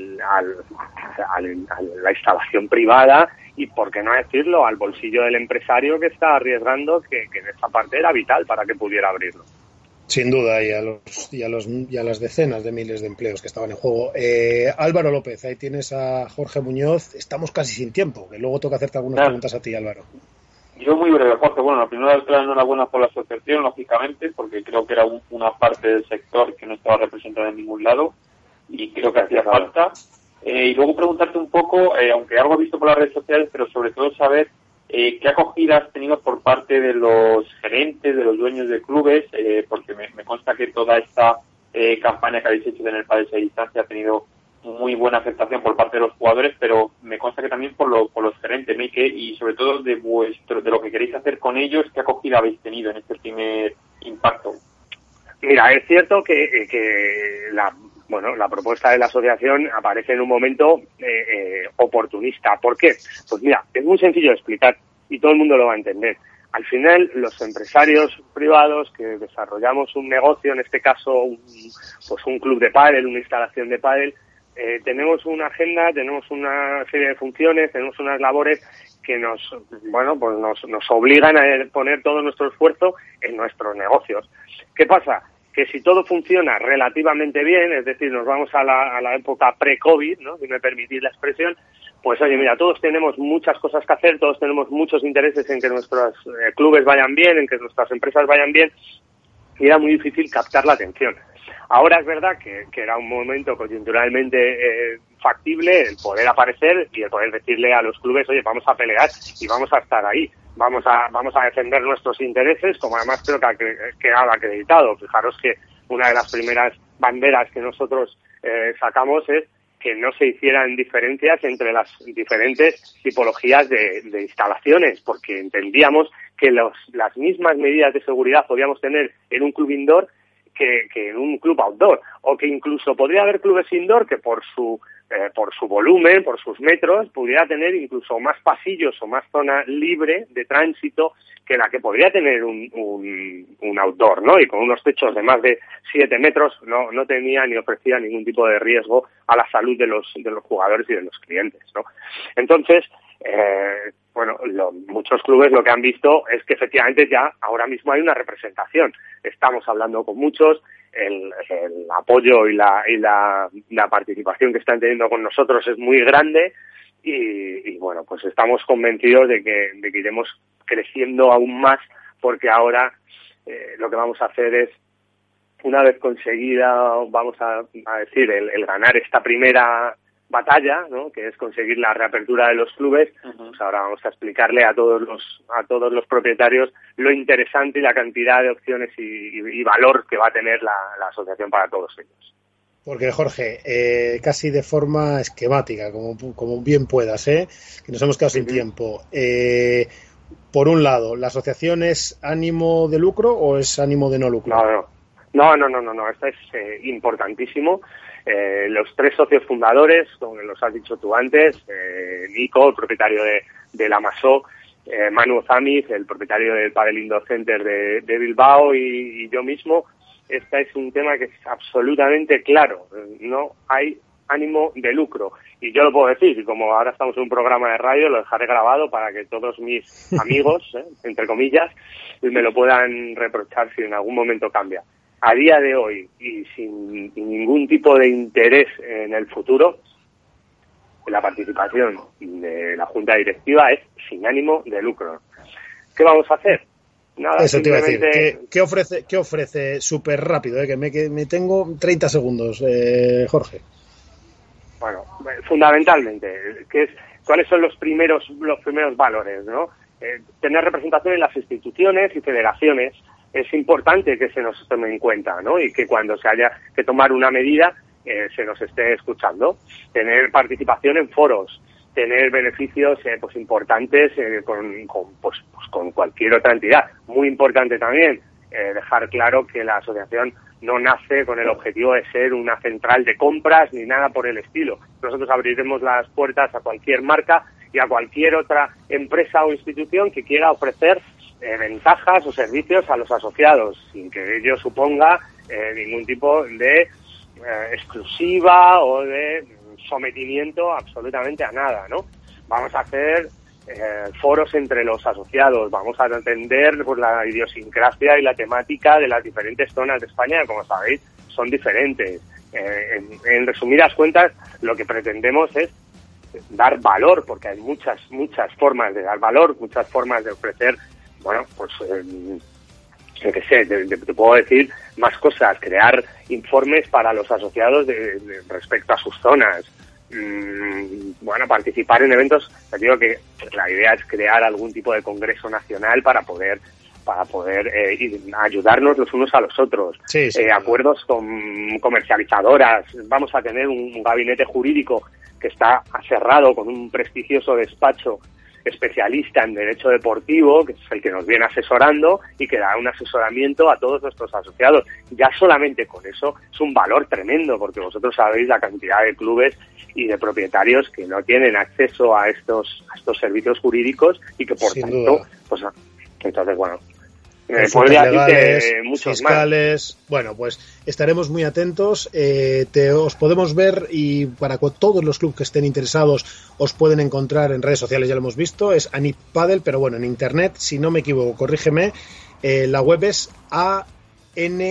la instalación privada y, por qué no decirlo, al bolsillo del empresario que está arriesgando, que en esta parte era vital para que pudiera abrirlo. Sin duda, y a las decenas de miles de empleos que estaban en juego. Álvaro López, ahí tienes a Jorge Muñoz. Estamos casi sin tiempo, que luego toca hacerte algunas preguntas a ti, Álvaro. Yo muy breve, Jorge. Bueno, la primera vez que la enhorabuena por la asociación, lógicamente, porque creo que era una parte del sector que no estaba representada en ningún lado y creo que hacía falta. Y luego preguntarte un poco, aunque algo he visto por las redes sociales, pero sobre todo saber ¿qué acogida has tenido por parte de los gerentes, de los dueños de clubes? Porque me consta que toda esta campaña que habéis hecho en el Padel a Distancia ha tenido muy buena aceptación por parte de los jugadores, pero me consta que también por los gerentes, Mike, y sobre todo de lo que queréis hacer con ellos. ¿Qué acogida habéis tenido en este primer impacto? Mira, es cierto que la propuesta de la asociación aparece en un momento oportunista. ¿Por qué? Pues mira, es muy sencillo de explicar y todo el mundo lo va a entender. Al final, los empresarios privados que desarrollamos un negocio, en este caso un club de pádel, una instalación de pádel, tenemos una agenda, tenemos una serie de funciones, tenemos unas labores que nos obligan a poner todo nuestro esfuerzo en nuestros negocios. ¿Qué pasa? Que si todo funciona relativamente bien, es decir, nos vamos a la época pre-COVID, ¿no?, si me permitís la expresión, pues oye, mira, todos tenemos muchas cosas que hacer, todos tenemos muchos intereses en que nuestros clubes vayan bien, en que nuestras empresas vayan bien, y era muy difícil captar la atención. Ahora es verdad que era un momento coyunturalmente factible el poder aparecer y el poder decirle a los clubes, oye, vamos a pelear y vamos a estar ahí, vamos a defender nuestros intereses, como además creo que ha quedado acreditado. Fijaros que una de las primeras banderas que nosotros sacamos es que no se hicieran diferencias entre las diferentes tipologías de instalaciones, porque entendíamos que las mismas medidas de seguridad podíamos tener en un club indoor que en un club outdoor, o que incluso podría haber clubes indoor que por su volumen, por sus metros, pudiera tener incluso más pasillos o más zona libre de tránsito que la que podría tener un outdoor, ¿no? Y con unos techos de más de 7 metros no tenía ni ofrecía ningún tipo de riesgo a la salud de los jugadores y de los clientes, ¿no? Entonces, muchos clubes lo que han visto es que efectivamente ya ahora mismo hay una representación. Estamos hablando con muchos, el apoyo y la participación que están teniendo con nosotros es muy grande y bueno, pues estamos convencidos de que iremos creciendo aún más, porque ahora lo que vamos a hacer es, una vez conseguida, vamos a decir, el ganar esta primera batalla, ¿no?, que es conseguir la reapertura de los clubes, pues ahora vamos a explicarle a todos los propietarios lo interesante y la cantidad de opciones y valor que va a tener la asociación para todos ellos. Porque, Jorge, casi de forma esquemática, como bien puedas, que nos hemos quedado sin tiempo. Por un lado, ¿la asociación es ánimo de lucro o es ánimo de no lucro? No, esto es importantísimo. Los 3 socios fundadores, como los has dicho tú antes, Nico, el propietario de la Masó, Manu Zamiz, el propietario del Padel Indoor Center de Bilbao, y yo mismo, este es un tema que es absolutamente claro. No hay ánimo de lucro. Y yo lo puedo decir, y como ahora estamos en un programa de radio, lo dejaré grabado para que todos mis amigos, entre comillas, me lo puedan reprochar si en algún momento cambia. A día de hoy, y sin ningún tipo de interés en el futuro, la participación de la Junta Directiva es sin ánimo de lucro. ¿Qué vamos a hacer? Nada, eso te iba a decir. ¿Qué ofrece súper rápido? Que me tengo 30 segundos, Jorge. Bueno, fundamentalmente, ¿cuáles son los primeros valores, ¿no? Tener representación en las instituciones y federaciones. Es importante que se nos tome en cuenta, ¿no? Y que cuando se haya que tomar una medida se nos esté escuchando. Tener participación en foros, tener beneficios pues importantes con cualquier otra entidad. Muy importante también dejar claro que la asociación no nace con el objetivo de ser una central de compras ni nada por el estilo. Nosotros abriremos las puertas a cualquier marca y a cualquier otra empresa o institución que quiera ofrecer ventajas o servicios a los asociados, sin que ello suponga ningún tipo de exclusiva o de sometimiento absolutamente a nada, ¿no? Vamos a hacer foros entre los asociados, vamos a atender pues, la idiosincrasia y la temática de las diferentes zonas de España, que como sabéis son diferentes. En resumidas cuentas, lo que pretendemos es dar valor, porque hay muchas formas de dar valor, muchas formas de ofrecer, bueno, pues yo qué sé, te puedo decir más cosas, crear informes para los asociados respecto a sus zonas, bueno, participar en eventos. Te digo que la idea es crear algún tipo de congreso nacional para poder ayudarnos los unos a los otros. Sí. Acuerdos con comercializadoras. Vamos a tener un gabinete jurídico que está cerrado con un prestigioso despacho especialista en derecho deportivo, que es el que nos viene asesorando y que da un asesoramiento a todos nuestros asociados. Ya solamente con eso es un valor tremendo, porque vosotros sabéis la cantidad de clubes y de propietarios que no tienen acceso a estos servicios jurídicos y que por tanto, pues entonces bueno, legales, fiscales más. Bueno, pues estaremos muy atentos. Os podemos ver y para todos los clubes que estén interesados os pueden encontrar en redes sociales, ya lo hemos visto, es Anip Padel, pero bueno, en internet, si no me equivoco, corrígeme, la web es ANIP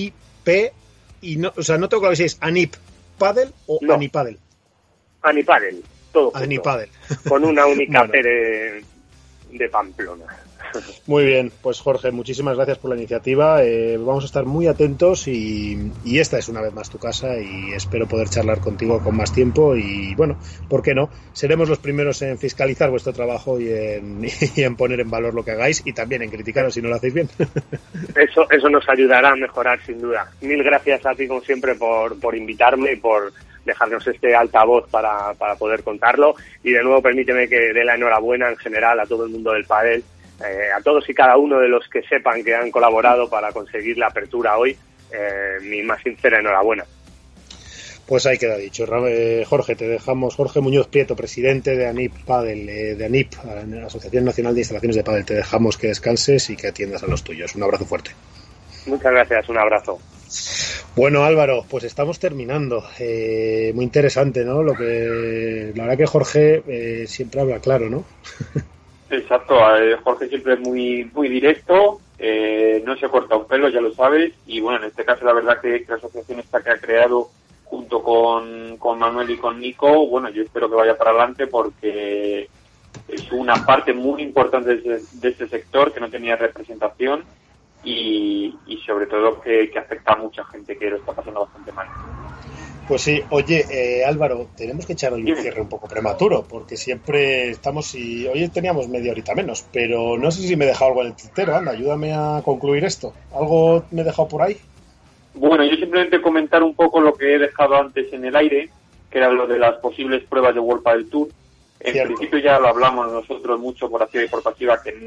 y no, o sea, no tengo claro si es Anip Padel o no. Anipadel. Anipadel, todo junto, Anipadel. Con una única P de Pamplona. Muy bien, pues Jorge, muchísimas gracias por la iniciativa. Vamos a estar muy atentos y esta es una vez más tu casa y espero poder charlar contigo con más tiempo y bueno, ¿por qué no? Seremos los primeros en fiscalizar vuestro trabajo y en poner en valor lo que hagáis y también en criticaros si no lo hacéis bien. Eso nos ayudará a mejorar sin duda. Mil gracias a ti como siempre por invitarme y por dejarnos este altavoz para poder contarlo y de nuevo permíteme que dé la enhorabuena en general a todo el mundo del pádel. A todos y cada uno de los que sepan que han colaborado para conseguir la apertura hoy, mi más sincera enhorabuena. Pues ahí queda dicho. Jorge, te dejamos. Jorge Muñoz Prieto, presidente de ANIP Padel, de ANIP, Asociación Nacional de Instalaciones de Padel. Te dejamos que descanses y que atiendas a los tuyos. Un abrazo fuerte. Muchas gracias, un abrazo. Bueno, Álvaro, pues estamos terminando. Muy interesante, ¿no? La verdad que Jorge siempre habla claro, ¿no? Exacto, Jorge siempre es muy directo, no se corta un pelo, ya lo sabes, y bueno, en este caso la verdad que la asociación esta que ha creado junto con Manuel y con Nico, bueno, yo espero que vaya para adelante porque es una parte muy importante de este sector que no tenía representación y sobre todo que afecta a mucha gente que lo está pasando bastante mal. Pues sí, oye, Álvaro, tenemos que echar un cierre un poco prematuro, porque siempre estamos y hoy teníamos media horita menos, pero no sé si me he dejado algo en el tintero. Anda, ayúdame a concluir esto. ¿Algo me he dejado por ahí? Bueno, yo simplemente comentar un poco lo que he dejado antes en el aire, que era lo de las posibles pruebas de World Padel Tour. En principio ya lo hablamos nosotros mucho por activa y por pasiva, que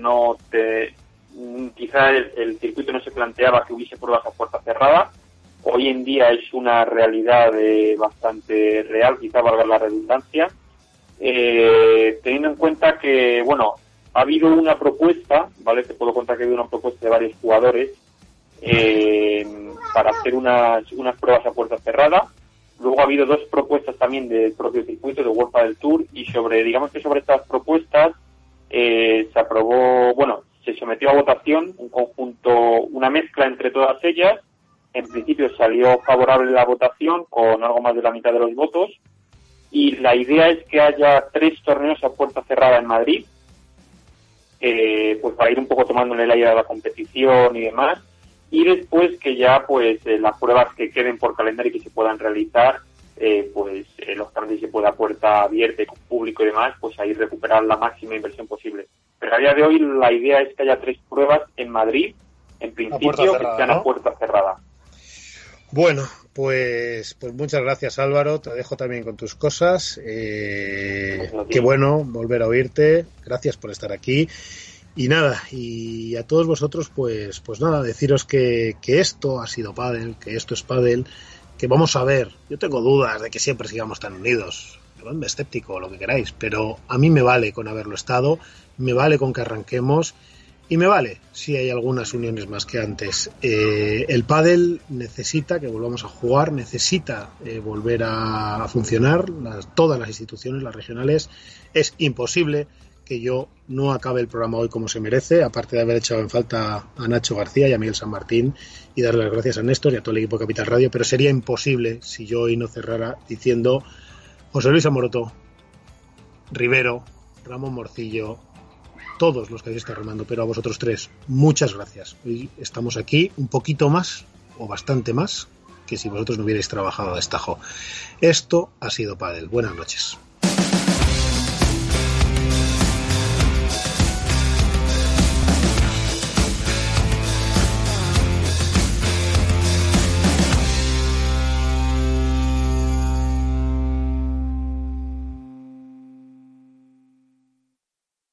quizá el circuito no se planteaba que hubiese pruebas a puerta cerrada. Hoy en día es una realidad bastante real, quizá valga la redundancia, teniendo en cuenta que, bueno, ha habido una propuesta, ¿vale? Te puedo contar que ha habido una propuesta de varios jugadores para hacer unas pruebas a puerta cerrada. Luego ha habido 2 propuestas también del propio circuito, de World Padel Tour, y sobre estas propuestas se aprobó, se sometió a votación un conjunto, una mezcla entre todas ellas. En principio salió favorable la votación con algo más de la mitad de los votos, y la idea es que haya 3 torneos a puerta cerrada en Madrid, pues para ir un poco tomándole el aire a la competición y demás, y después que ya las pruebas que queden por calendario y que se puedan realizar, los torneos se pueda puerta abierta con público y demás, pues ahí recuperar la máxima inversión posible. Pero a día de hoy la idea es que haya 3 pruebas en Madrid, en principio, que sean a puerta cerrada. Bueno, pues muchas gracias, Álvaro. Te dejo también con tus cosas. Qué bueno volver a oírte. Gracias por estar aquí. Y nada, y a todos vosotros, pues nada, deciros que esto ha sido pádel, que esto es pádel, que vamos a ver. Yo tengo dudas de que siempre sigamos tan unidos. Llamadme escéptico, lo que queráis, pero a mí me vale con haberlo estado, me vale con que arranquemos. Y me vale si hay algunas uniones más que antes. El pádel necesita que volvamos a jugar, necesita volver a funcionar. Todas las instituciones, las regionales. Es imposible que yo no acabe el programa hoy como se merece, aparte de haber echado en falta a Nacho García y a Miguel San Martín, y darle las gracias a Néstor y a todo el equipo de Capital Radio, pero sería imposible si yo hoy no cerrara diciendo: José Luis Amoroto, Rivero, Ramón Morcillo, todos los que habéis estado remando, pero a vosotros 3, muchas gracias. Hoy estamos aquí un poquito más, o bastante más, que si vosotros no hubierais trabajado a destajo. Esto ha sido pádel. Buenas noches.